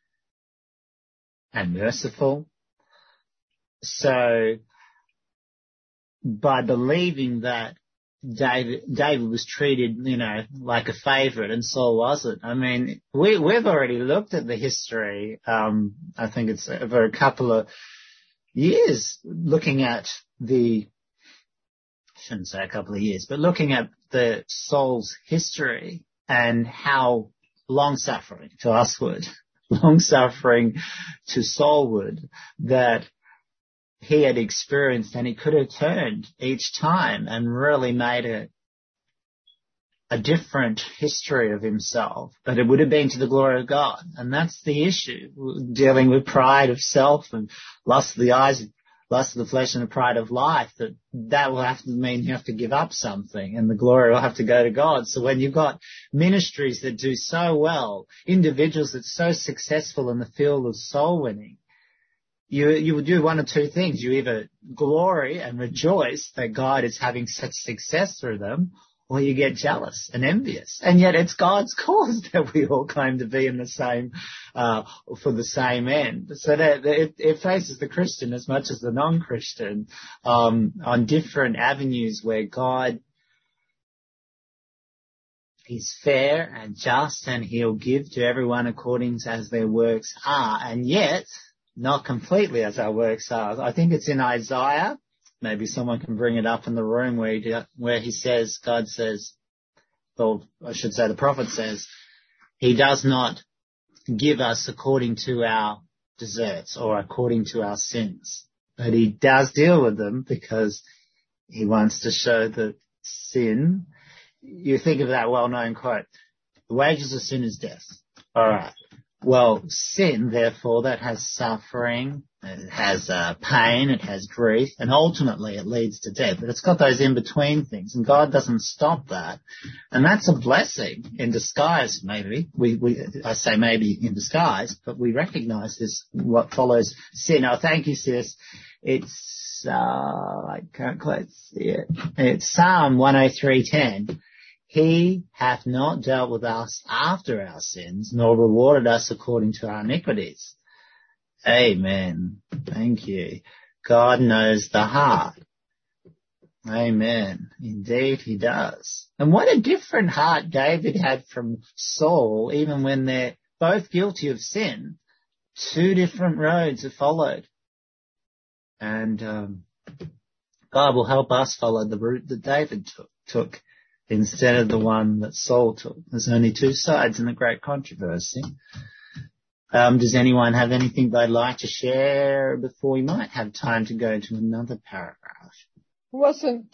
and merciful. So by believing that David was treated, like a favorite and Saul wasn't. We've already looked at the history. I think it's over a couple of years looking at shouldn't say a couple of years, but looking at the Saul's history and how long-suffering to usward, long-suffering to soulward that he had experienced, and he could have turned each time and really made a different history of himself, but it would have been to the glory of God. And that's the issue, dealing with pride of self and lust of the eyes, lust of the flesh and the pride of life, that will have to mean you have to give up something and the glory will have to go to God. So when you've got ministries that do so well, individuals that are so successful in the field of soul winning, you will do one of two things. You either glory and rejoice that God is having such success through them, or you get jealous and envious. And yet it's God's cause that we all claim to be in the same, for the same end. So that it faces the Christian as much as the non-Christian, on different avenues where God is fair and just, and he'll give to everyone according to as their works are, and yet not completely as our works are. I think it's in Isaiah. Maybe someone can bring it up in the room where he says, God says, or I should say the prophet says, he does not give us according to our deserts or according to our sins. But he does deal with them because he wants to show that sin, you think of that well-known quote, the wages of sin is death. All right. Well, sin, therefore, that has suffering, it has pain, it has grief, and ultimately it leads to death. But it's got those in-between things, and God doesn't stop that. And that's a blessing in disguise, maybe. I say maybe in disguise, but we recognize this, what follows sin. Oh, thank you, sis. It's, I can't quite see it. It's Psalm 103:10. He hath not dealt with us after our sins, nor rewarded us according to our iniquities. Amen. Thank you. God knows the heart. Amen. Indeed he does. And what a different heart David had from Saul, even when they're both guilty of sin. Two different roads are followed. And God will help us follow the route that David took instead of the one that Saul took. There's only two sides in the great controversy. Does anyone have anything they'd like to share before we might have time to go to another paragraph? Wasn't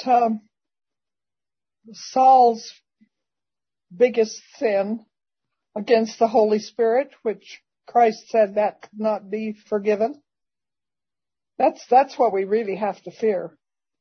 Saul's biggest sin against the Holy Spirit, which Christ said that could not be forgiven? That's what we really have to fear.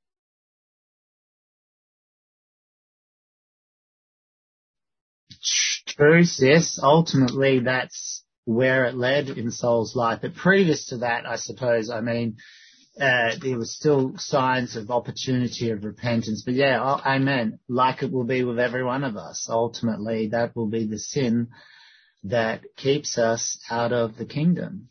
True, sis. Ultimately, that's where it led in Saul's life. But previous to that, I suppose, there was still signs of opportunity of repentance. But yeah, amen. Like it will be with every one of us. Ultimately, that will be the sin that keeps us out of the kingdom.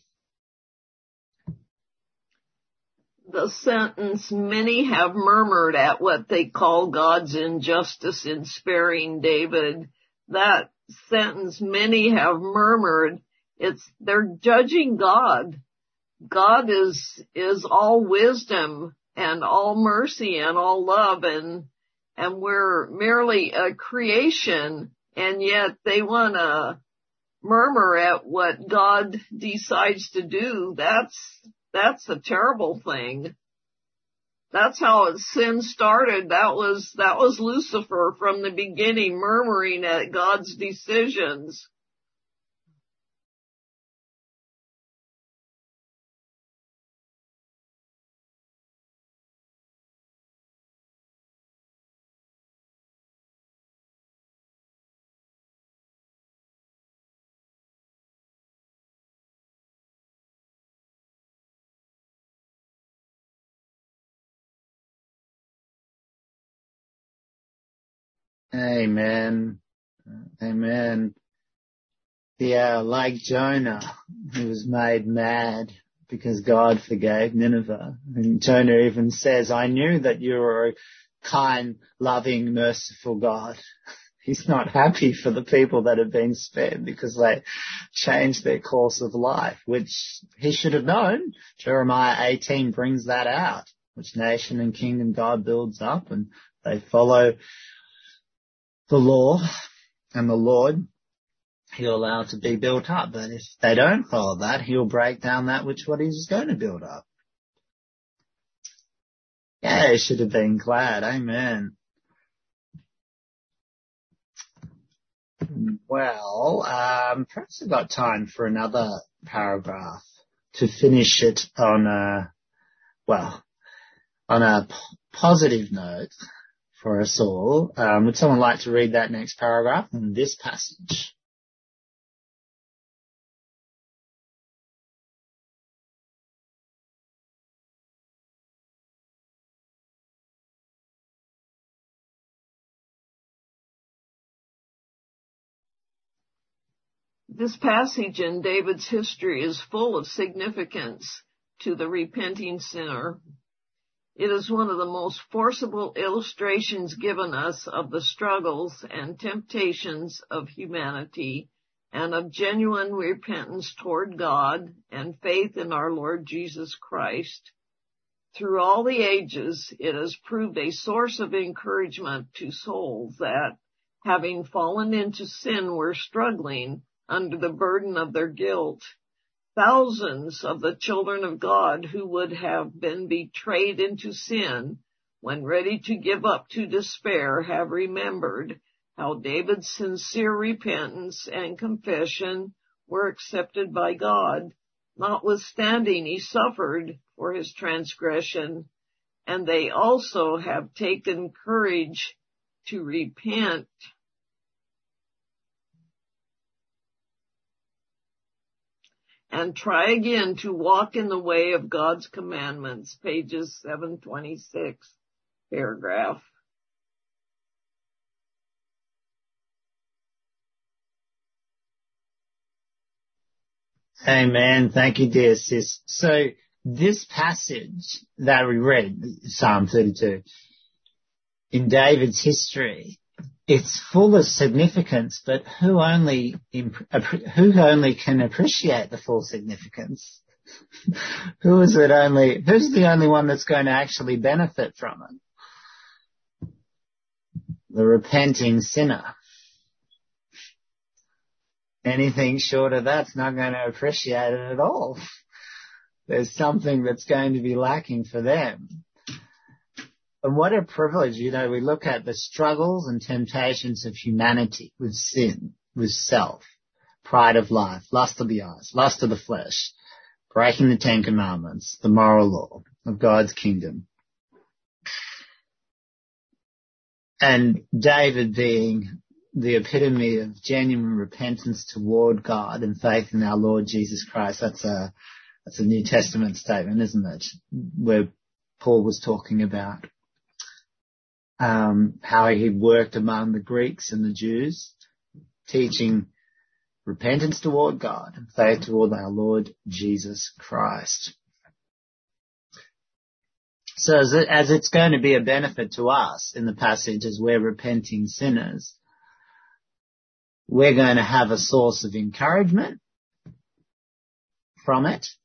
The sentence, many have murmured at what they call God's injustice in sparing David. That sentence, many have murmured, they're judging God. God is all wisdom and all mercy and all love, and we're merely a creation, and yet they want to murmur at what God decides to do. That's a terrible thing. That's how sin started. That was Lucifer from the beginning, murmuring at God's decisions. Amen. Amen. Yeah, like Jonah, who was made mad because God forgave Nineveh. And Jonah even says, I knew that you were a kind, loving, merciful God. He's not happy for the people that have been spared because they changed their course of life, which he should have known. Jeremiah 18 brings that out, which nation and kingdom God builds up, and they follow the law And the Lord, he'll allow to be built up. But if they don't follow that, he'll break down that which what he's going to build up. Yeah, he should have been glad. Amen. Well, perhaps we've got time for another paragraph to finish it on a positive note for us all. Would someone like to read that next paragraph in this passage? This passage in David's history is full of significance to the repenting sinner. It is one of the most forcible illustrations given us of the struggles and temptations of humanity and of genuine repentance toward God and faith in our Lord Jesus Christ. Through all the ages, it has proved a source of encouragement to souls that, having fallen into sin, were struggling under the burden of their guilt. Thousands of the children of God who would have been betrayed into sin when ready to give up to despair have remembered how David's sincere repentance and confession were accepted by God, notwithstanding he suffered for his transgression, and they also have taken courage to repent and try again to walk in the way of God's commandments. Pages 726, paragraph. Amen. Thank you, dear sis. So this passage that we read, Psalm 32, in David's history, it's full of significance, but who only can appreciate the full significance? Who's the only one that's going to actually benefit from it? The repenting sinner. Anything short of that's not going to appreciate it at all. There's something that's going to be lacking for them. And what a privilege, we look at the struggles and temptations of humanity with sin, with self, pride of life, lust of the eyes, lust of the flesh, breaking the 10 Commandments, the moral law of God's kingdom. And David being the epitome of genuine repentance toward God and faith in our Lord Jesus Christ. That's a New Testament statement, isn't it? Where Paul was talking about how he worked among the Greeks and the Jews, teaching repentance toward God and faith toward our Lord Jesus Christ. So as it's going to be a benefit to us in the passage as we're repenting sinners, we're going to have a source of encouragement from it,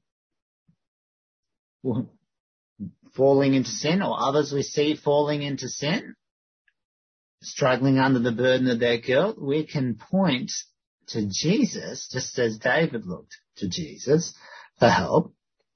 falling into sin, or others we see falling into sin, struggling under the burden of their guilt. We can point to Jesus, just as David looked to Jesus for help.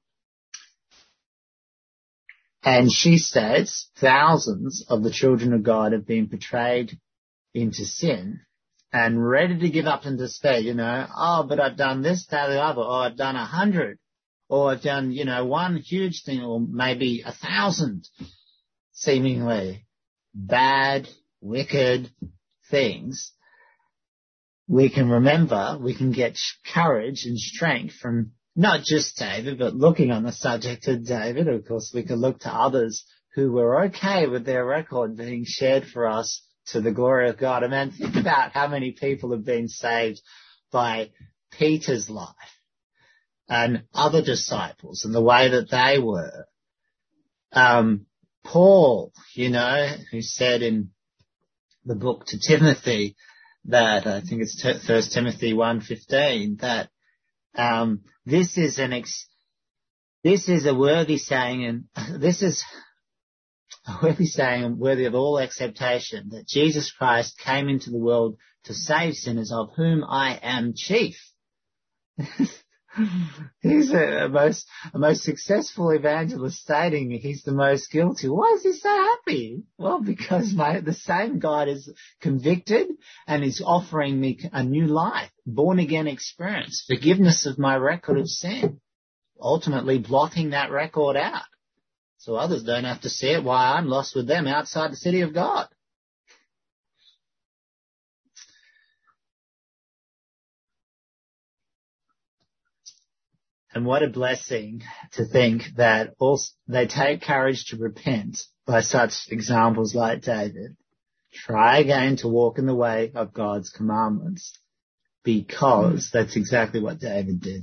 And she states, thousands of the children of God have been betrayed into sin and ready to give up in despair, but I've done this, that, the other, or I've done 100. Or I've done, one huge thing, or maybe 1,000 seemingly bad, wicked things. We can get courage and strength from not just David, but looking on the subject of David. Of course, we can look to others who were okay with their record being shared for us to the glory of God. I mean, think about how many people have been saved by Peter's life and other disciples and the way that they were. Paul, who said in the book to Timothy that, I think it's 1 Timothy 1:15, that this is a worthy saying, and this is worthy saying and worthy of all acceptation, that Jesus Christ came into the world to save sinners, of whom I am chief. He's a most successful evangelist stating he's the most guilty. Why is he so happy? Well, because the same God is convicted and is offering me a new life, born again experience, forgiveness of my record of sin, ultimately blotting that record out so others don't have to see it while I'm lost with them outside the city of God. And what a blessing to think that they take courage to repent by such examples like David. Try again to walk in the way of God's commandments, because that's exactly what David did.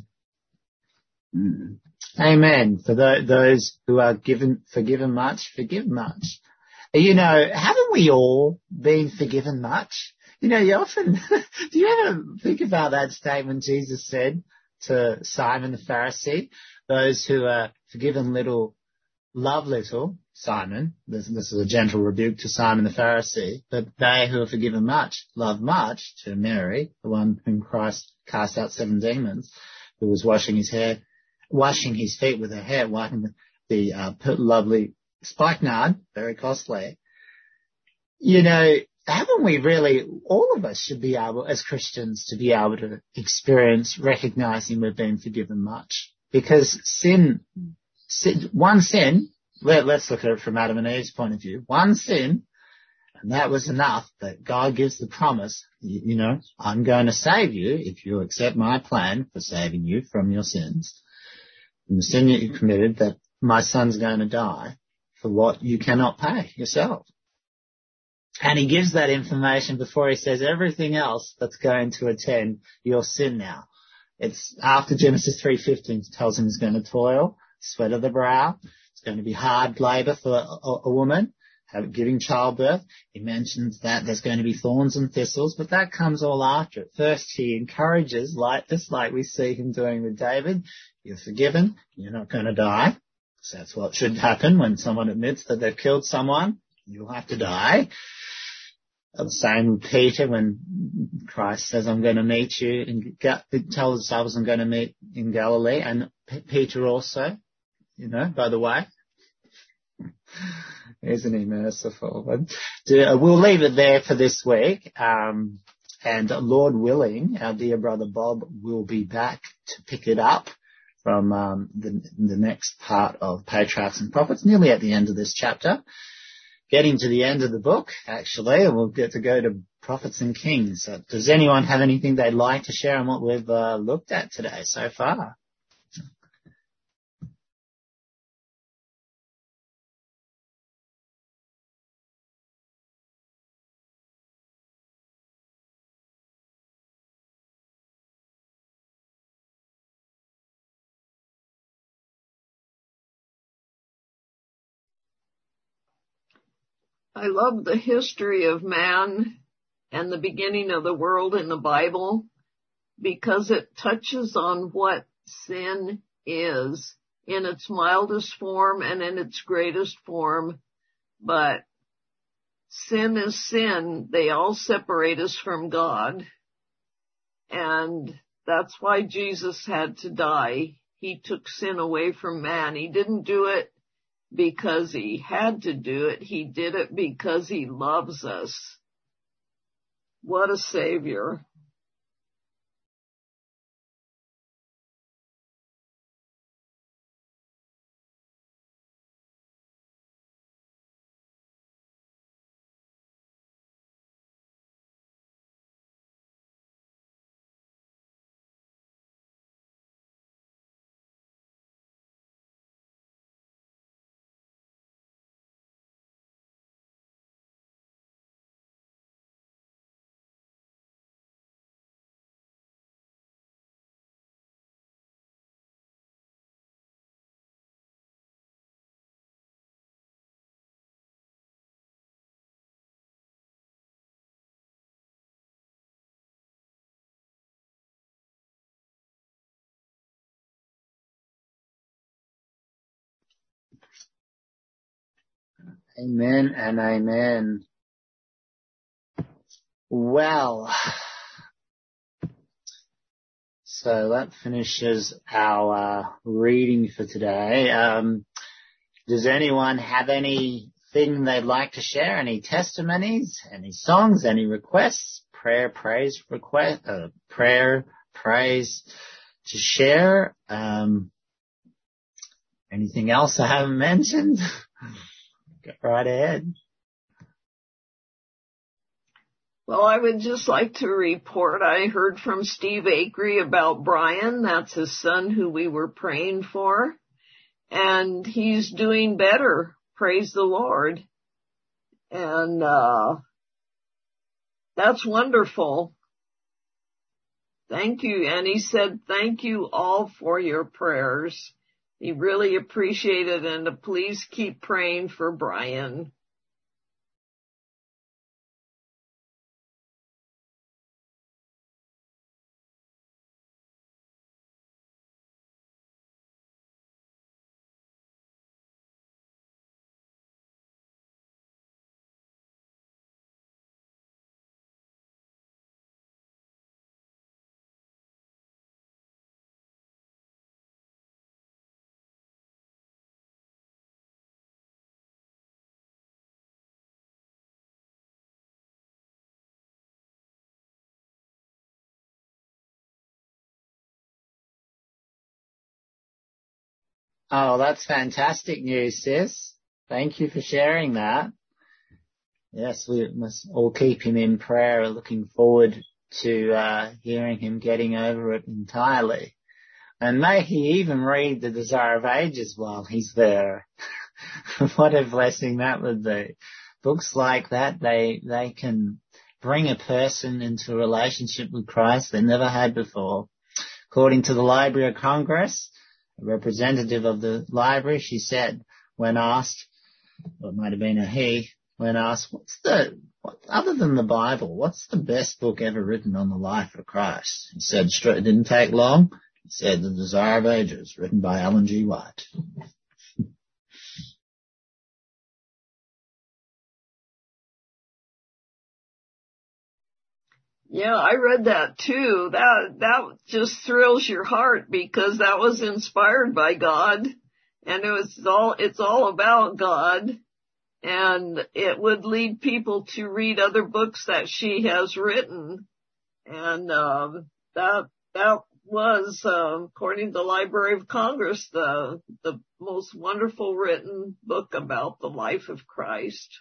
Amen. For those who are forgiven much, forgive much. You know, haven't we all been forgiven much? You know, you often, do you ever think about that statement Jesus said to Simon the Pharisee? Those who are forgiven little, love little. Simon, this is a gentle rebuke to Simon the Pharisee, but they who are forgiven much, love much, to Mary, the one whom Christ cast out 7 demons, who was washing his feet with her hair, wiping the lovely spikenard, very costly. You know, haven't we really, all of us should be able, as Christians, to be able to experience recognizing we've been forgiven much. Because one sin, let's look at it from Adam and Eve's point of view, one sin, and that was enough, that God gives the promise, you know, I'm going to save you if you accept my plan for saving you from your sins. And the sin that you committed, that my son's going to die for what you cannot pay yourself. And he gives that information before he says everything else that's going to attend your sin now. It's after Genesis 3:15 tells him he's going to toil, sweat of the brow. It's going to be hard labor for a woman, giving childbirth. He mentions that there's going to be thorns and thistles, but that comes all after it. First, he encourages, just like we see him doing with David, you're forgiven, you're not going to die. So that's what should happen when someone admits that they've killed someone. You'll have to die. The same with Peter when Christ says, I'm going to meet you, and tell the disciples I'm going to meet in Galilee, and Peter also, you know, by the way. Isn't he merciful? But we'll leave it there for this week. And Lord willing, our dear brother Bob will be back to pick it up from the next part of Patriarchs and Prophets, nearly at the end of this chapter. Getting to the end of the book, actually, and we'll get to go to Prophets and Kings. So does anyone have anything they'd like to share on what we've looked at today so far? I love the history of man and the beginning of the world in the Bible because it touches on what sin is in its mildest form and in its greatest form. But sin is sin. They all separate us from God. And that's why Jesus had to die. He took sin away from man. He didn't do it because he had to do it. He did it because he loves us. What a savior. Amen and amen. Well, so that finishes our reading for today. Does anyone have anything they'd like to share? Any testimonies? Any songs? Any requests? Prayer, praise to share? Anything else I haven't mentioned? Go right ahead. Well, I would just like to report I heard from Steve Acree about Brian. That's his son who we were praying for. And he's doing better. Praise the Lord. And that's wonderful. Thank you. And he said, thank you all for your prayers. He really appreciated it, and please keep praying for Brian. Oh, that's fantastic news, sis. Thank you for sharing that. Yes, we must all keep him in prayer, looking forward to hearing him getting over it entirely. And may he even read The Desire of Ages while he's there. What a blessing that would be. Books like that, they can bring a person into a relationship with Christ they never had before. According to the Library of Congress, a representative of the library, she said, when asked, or it might have been a he, when asked, other than the Bible, what's the best book ever written on the life of Christ? He said, it didn't take long. He said, The Desire of Ages, written by Ellen G. White. Yeah, I read that too. That just thrills your heart because that was inspired by God, and it's all about God, and it would lead people to read other books that she has written, and that was according to the Library of Congress the most wonderful written book about the life of Christ.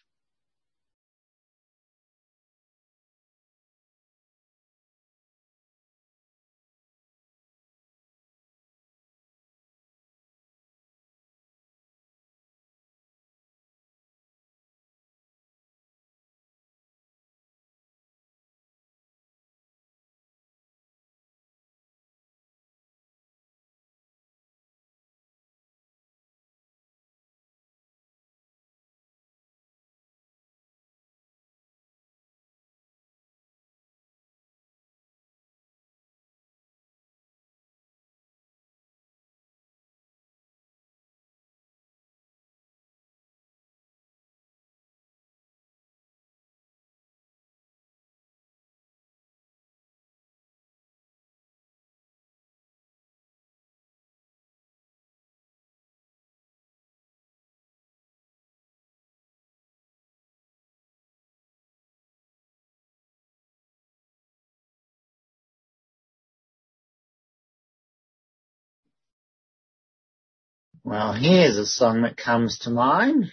Well, here's a song that comes to mind.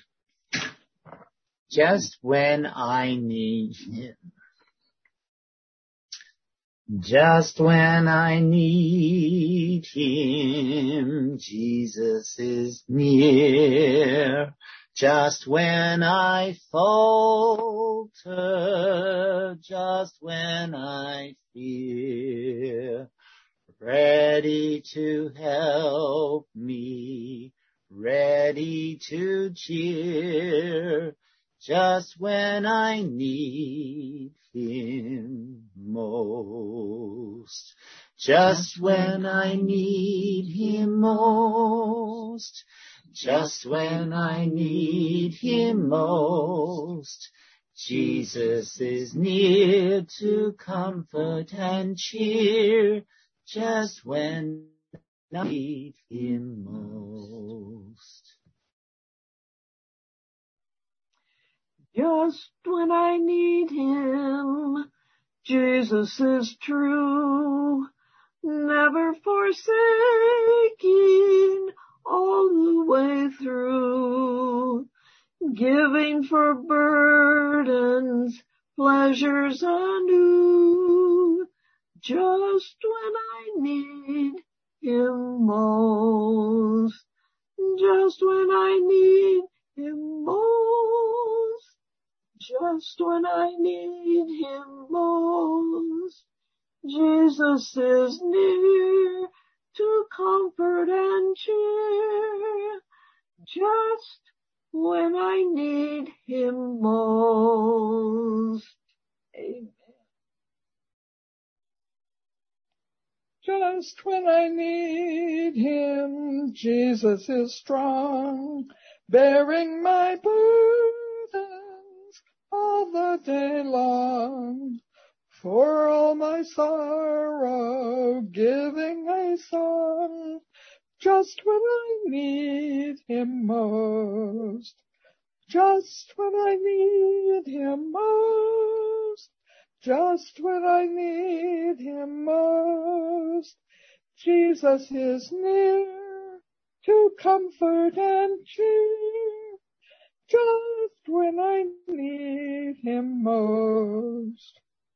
Just When I Need Him. Just when I need Him, Jesus is near. Just when I falter, just when I fear, ready to help me, ready to cheer, just when I need Him most. Just when I need Him most, just when I need him most. Jesus is near to comfort and cheer, just when I need him most. Just when I need him, Jesus is true, never forsaking all the way through, giving for burdens, pleasures anew, just when I need him most, just when I need him most, just when I need him most. Jesus is near to comfort and cheer, just when I need him most. Amen. Just when I need him, Jesus is strong, bearing my burdens all the day long. For all my sorrow, giving a song, just when I need him most. Just when I need him most. Just when I need him most. Jesus is near to comfort and cheer, just when I need him most.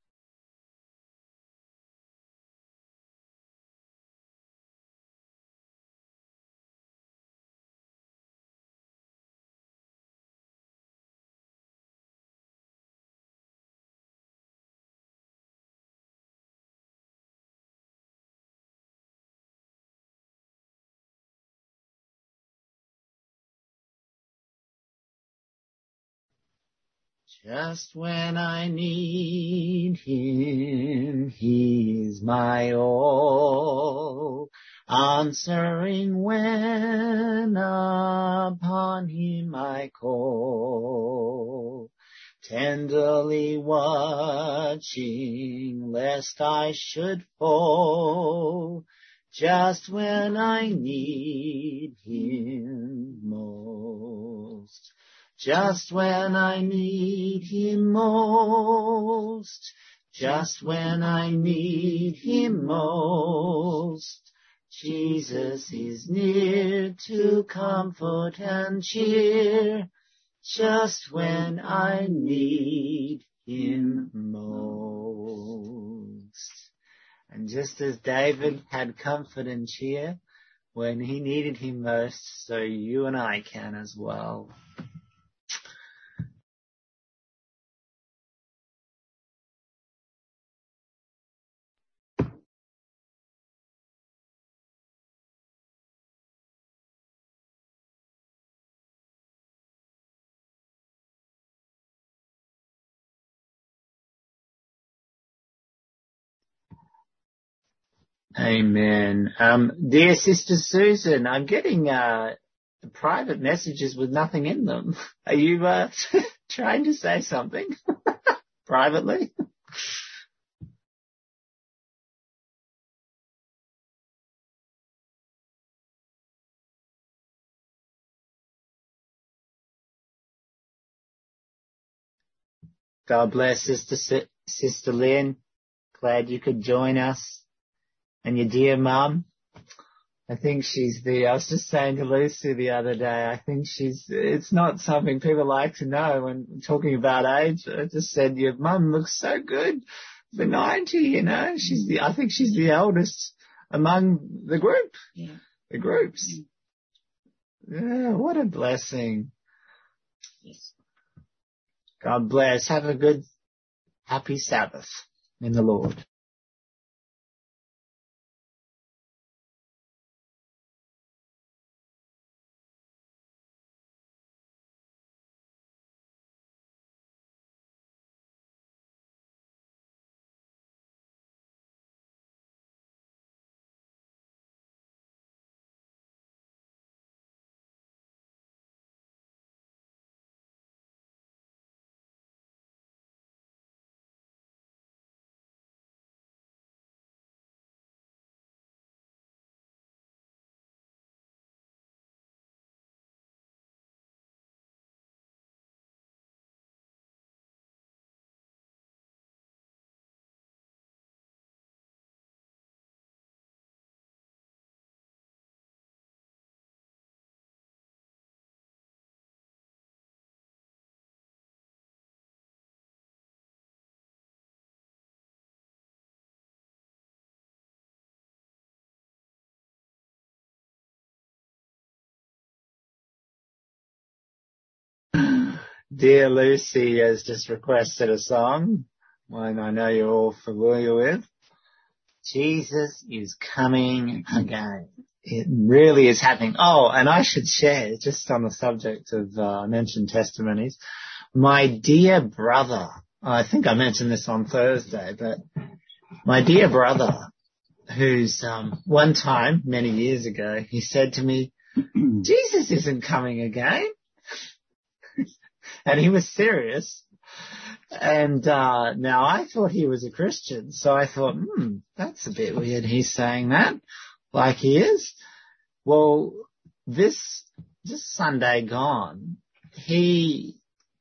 Just when I need him, he is my all, answering when upon him I call, tenderly watching lest I should fall, just when I need him most. Just when I need him most, just when I need him most, Jesus is near to comfort and cheer, just when I need him most. And just as David had comfort and cheer when he needed him most, so you and I can as well. Amen. Dear Sister Susan, I'm getting private messages with nothing in them. Are you trying to say something privately? God bless Sister Lynn. Glad you could join us. And your dear mum. I think I was just saying to Lucy the other day, I think it's not something people like to know when talking about age. I just said, your mum looks so good for 90, you know. I think she's the eldest among the group. Yeah. The groups. Yeah, what a blessing. Yes. God bless. Have a good, happy Sabbath in the Lord. Dear Lucy has just requested a song, one I know you're all familiar with. Jesus is coming again. It really is happening. Oh, and I should share, just on the subject of, I mentioned testimonies, my dear brother, I think I mentioned this on Thursday, but my dear brother, who's, one time, many years ago, he said to me, Jesus isn't coming again. And he was serious. And now I thought he was a Christian, so I thought, that's a bit weird. He's saying that, like he is. Well, this Sunday gone, he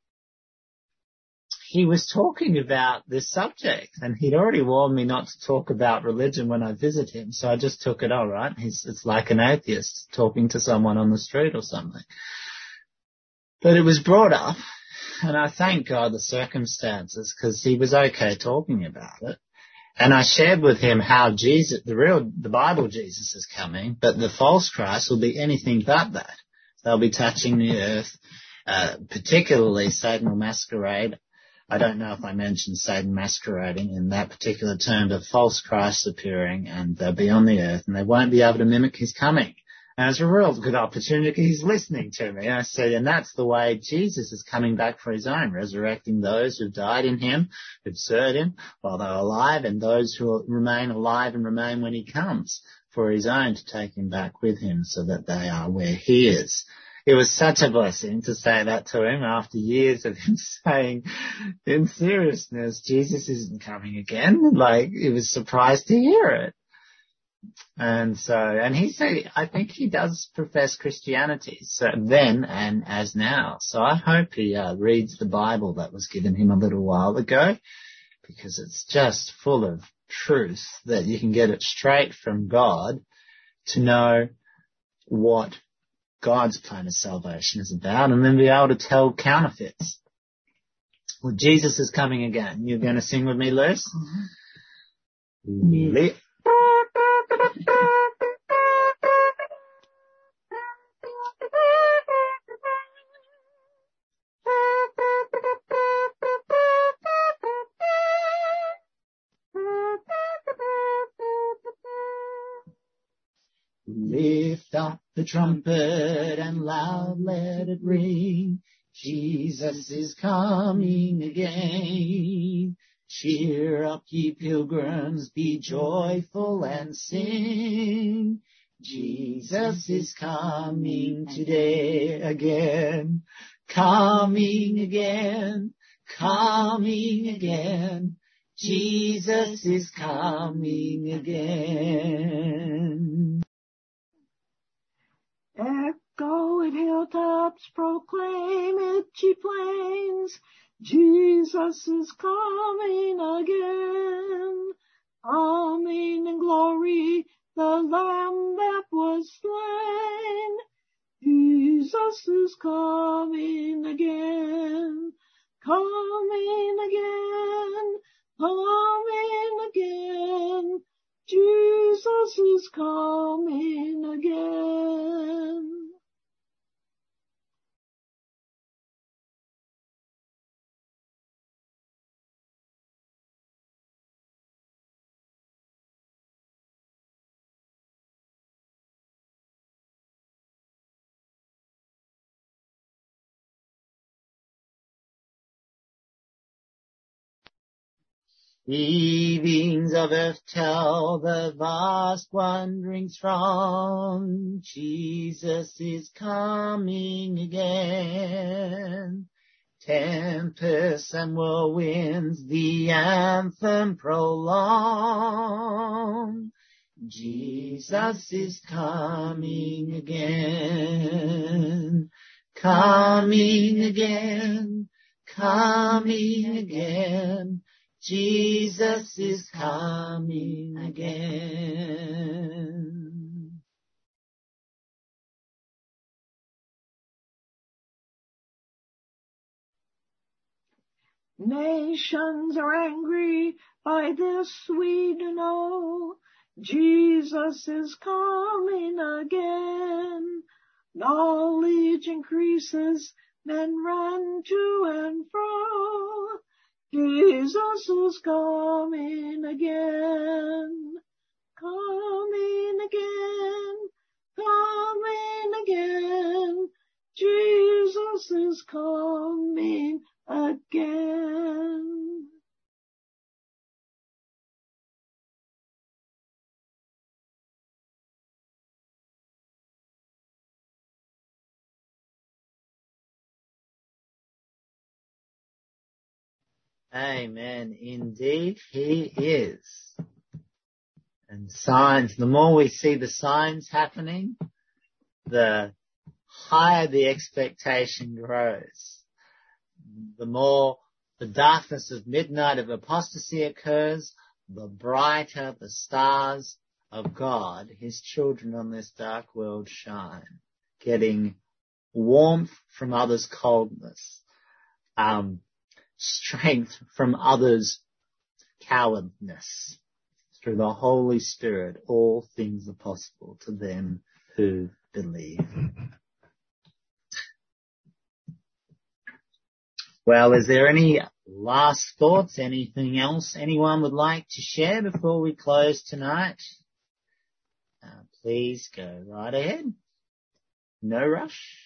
was talking about this subject, and he'd already warned me not to talk about religion when I visit him, so I just took it all right. It's like an atheist talking to someone on the street or something. But it was brought up, and I thank God the circumstances, because he was okay talking about it. And I shared with him how Jesus, the Bible Jesus is coming, but the false Christ will be anything but that. They'll be touching the earth, particularly Satan will masquerade. I don't know if I mentioned Satan masquerading in that particular term, but false Christ appearing, and they'll be on the earth, and they won't be able to mimic his coming. And it's a real good opportunity. He's listening to me. I said, and that's the way Jesus is coming back for his own, resurrecting those who've died in him, who've served him while they're alive, and those who will remain alive and remain when he comes for his own to take him back with him so that they are where he is. It was such a blessing to say that to him after years of him saying, in seriousness, Jesus isn't coming again. Like, he was surprised to hear it. And so, and he said, I think he does profess Christianity, so then and as now. So I hope he reads the Bible that was given him a little while ago, because it's just full of truth that you can get it straight from God to know what God's plan of salvation is about, and then be able to tell counterfeits. Well, Jesus is coming again. You're going to sing with me, Liz? Mm-hmm. Lift up the trumpet and loud let it ring. Jesus is coming again. Cheer up, ye pilgrims, be joyful and sing. Jesus is coming today again. Coming again, coming again. Jesus is coming again. Echo it, hilltops, proclaim it, ye plains. Jesus is coming again. Coming in glory, the Lamb that was slain. Jesus is coming again. Coming again, coming again. Jesus is coming again. Leavings of earth tell the vast wandering throng, Jesus is coming again. Tempests and whirlwinds the anthem prolong, Jesus is coming again. Coming again, coming again. Jesus is coming again. Nations are angry, by this we do know. Jesus is coming again. Knowledge increases, men run to and fro. Jesus is coming again, coming again, coming again. Jesus is coming again. Amen. Indeed, he is. And signs, the more we see the signs happening, the higher the expectation grows. The more the darkness of midnight of apostasy occurs, the brighter the stars of God, his children on this dark world shine, getting warmth from others' coldness, strength from others' cowardness. Through the Holy Spirit, all things are possible to them who believe. Well, is there any last thoughts, anything else anyone would like to share before we close tonight? Please go right ahead. No rush.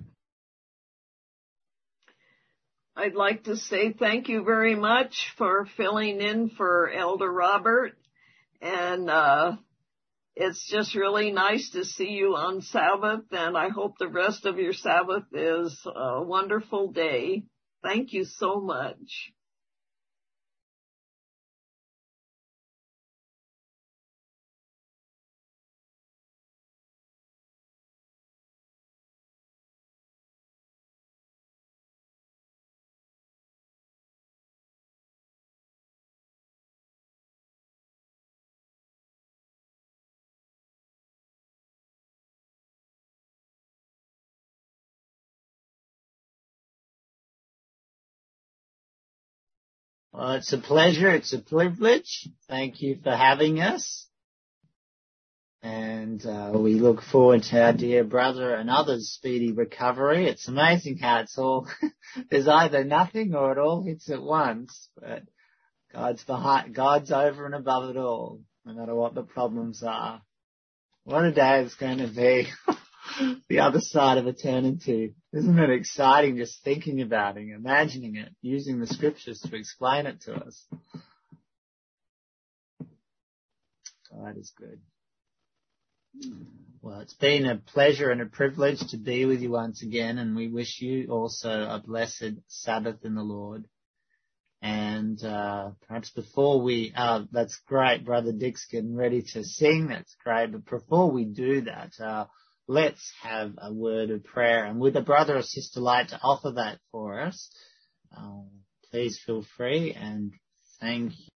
I'd like to say thank you very much for filling in for Elder Robert. And it's just really nice to see you on Sabbath, and I hope the rest of your Sabbath is a wonderful day. Thank you so much. Well, it's a pleasure. It's a privilege. Thank you for having us. And we look forward to our dear brother and others' speedy recovery. It's amazing how it's all, there's either nothing or it all hits at once. But God's over and above it all, no matter what the problems are. What a day it's going to be. The other side of eternity. Isn't it exciting just thinking about it, imagining it, using the scriptures to explain it to us? God is good. Well, it's been a pleasure and a privilege to be with you once again, and we wish you also a blessed Sabbath in the Lord. And perhaps before we, that's great, Brother Dick's getting ready to sing, that's great, but before we do that, let's have a word of prayer. And would a brother or sister like to offer that for us? Please feel free, and thank you.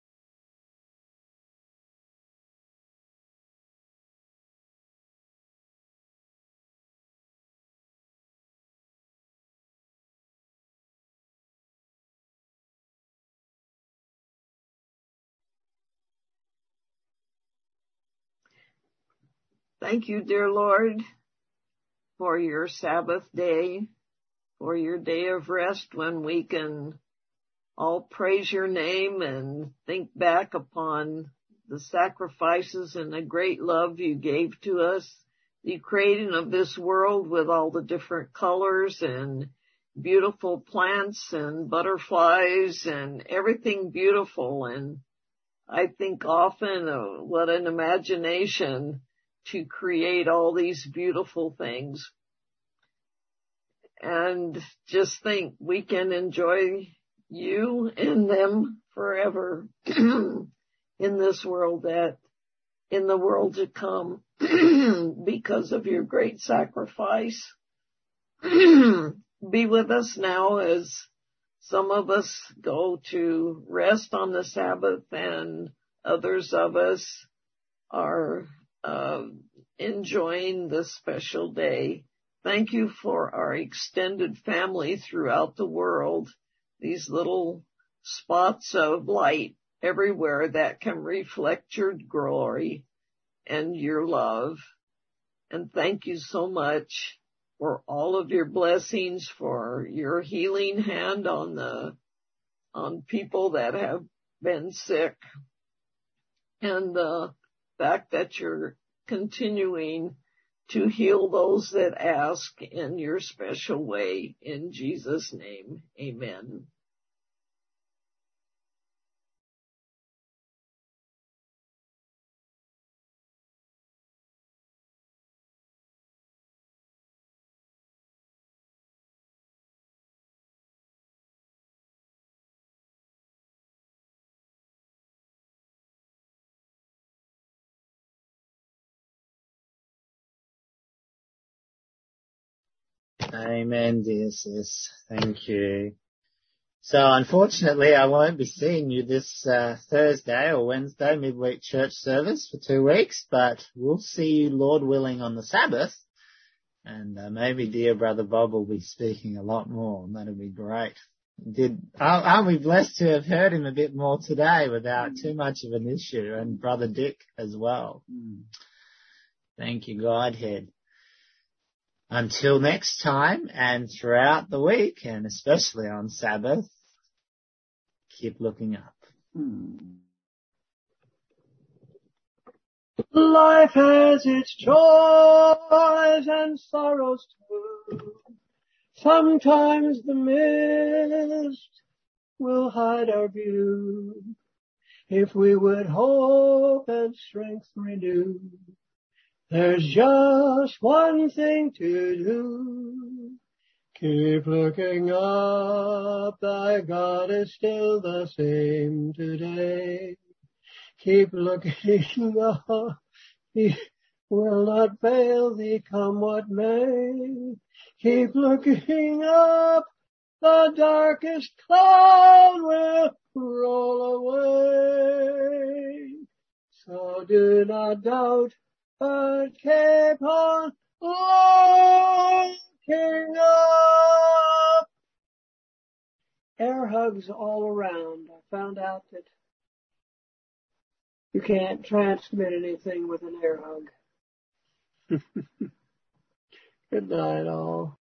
Thank you, dear Lord, for your Sabbath day, for your day of rest when we can all praise your name and think back upon the sacrifices and the great love you gave to us, the creating of this world with all the different colors and beautiful plants and butterflies and everything beautiful. And I think often, what an imagination to create all these beautiful things. And just think we can enjoy you and them forever in this world, in the world to come because of your great sacrifice. Be with us now as some of us go to rest on the Sabbath and others of us are enjoying this special day. Thank you for our extended family throughout the world, these little spots of light everywhere that can reflect your glory and your love. And thank you so much for all of your blessings, for your healing hand on people that have been sick, and the fact that you're continuing to heal those that ask in your special way. In Jesus' name, amen. Amen, dear sis. Thank you. So unfortunately, I won't be seeing you this Thursday or Wednesday midweek church service for 2 weeks, but we'll see you, Lord willing, on the Sabbath. And maybe dear brother Bob will be speaking a lot more, and that'll be great. Aren't we blessed to have heard him a bit more today without too much of an issue, and brother Dick as well. Thank you, Godhead. Until next time, and throughout the week, and especially on Sabbath, keep looking up. Life has its joys and sorrows too. Sometimes the mist will hide our view. If we would hope and strength renew, there's just one thing to do. Keep looking up, thy God is still the same today. Keep looking up, he will not fail thee, come what may. Keep looking up, the darkest cloud will roll away. So do not doubt, but keep on looking up. Air hugs all around. I found out that you can't transmit anything with an air hug. Good night, all.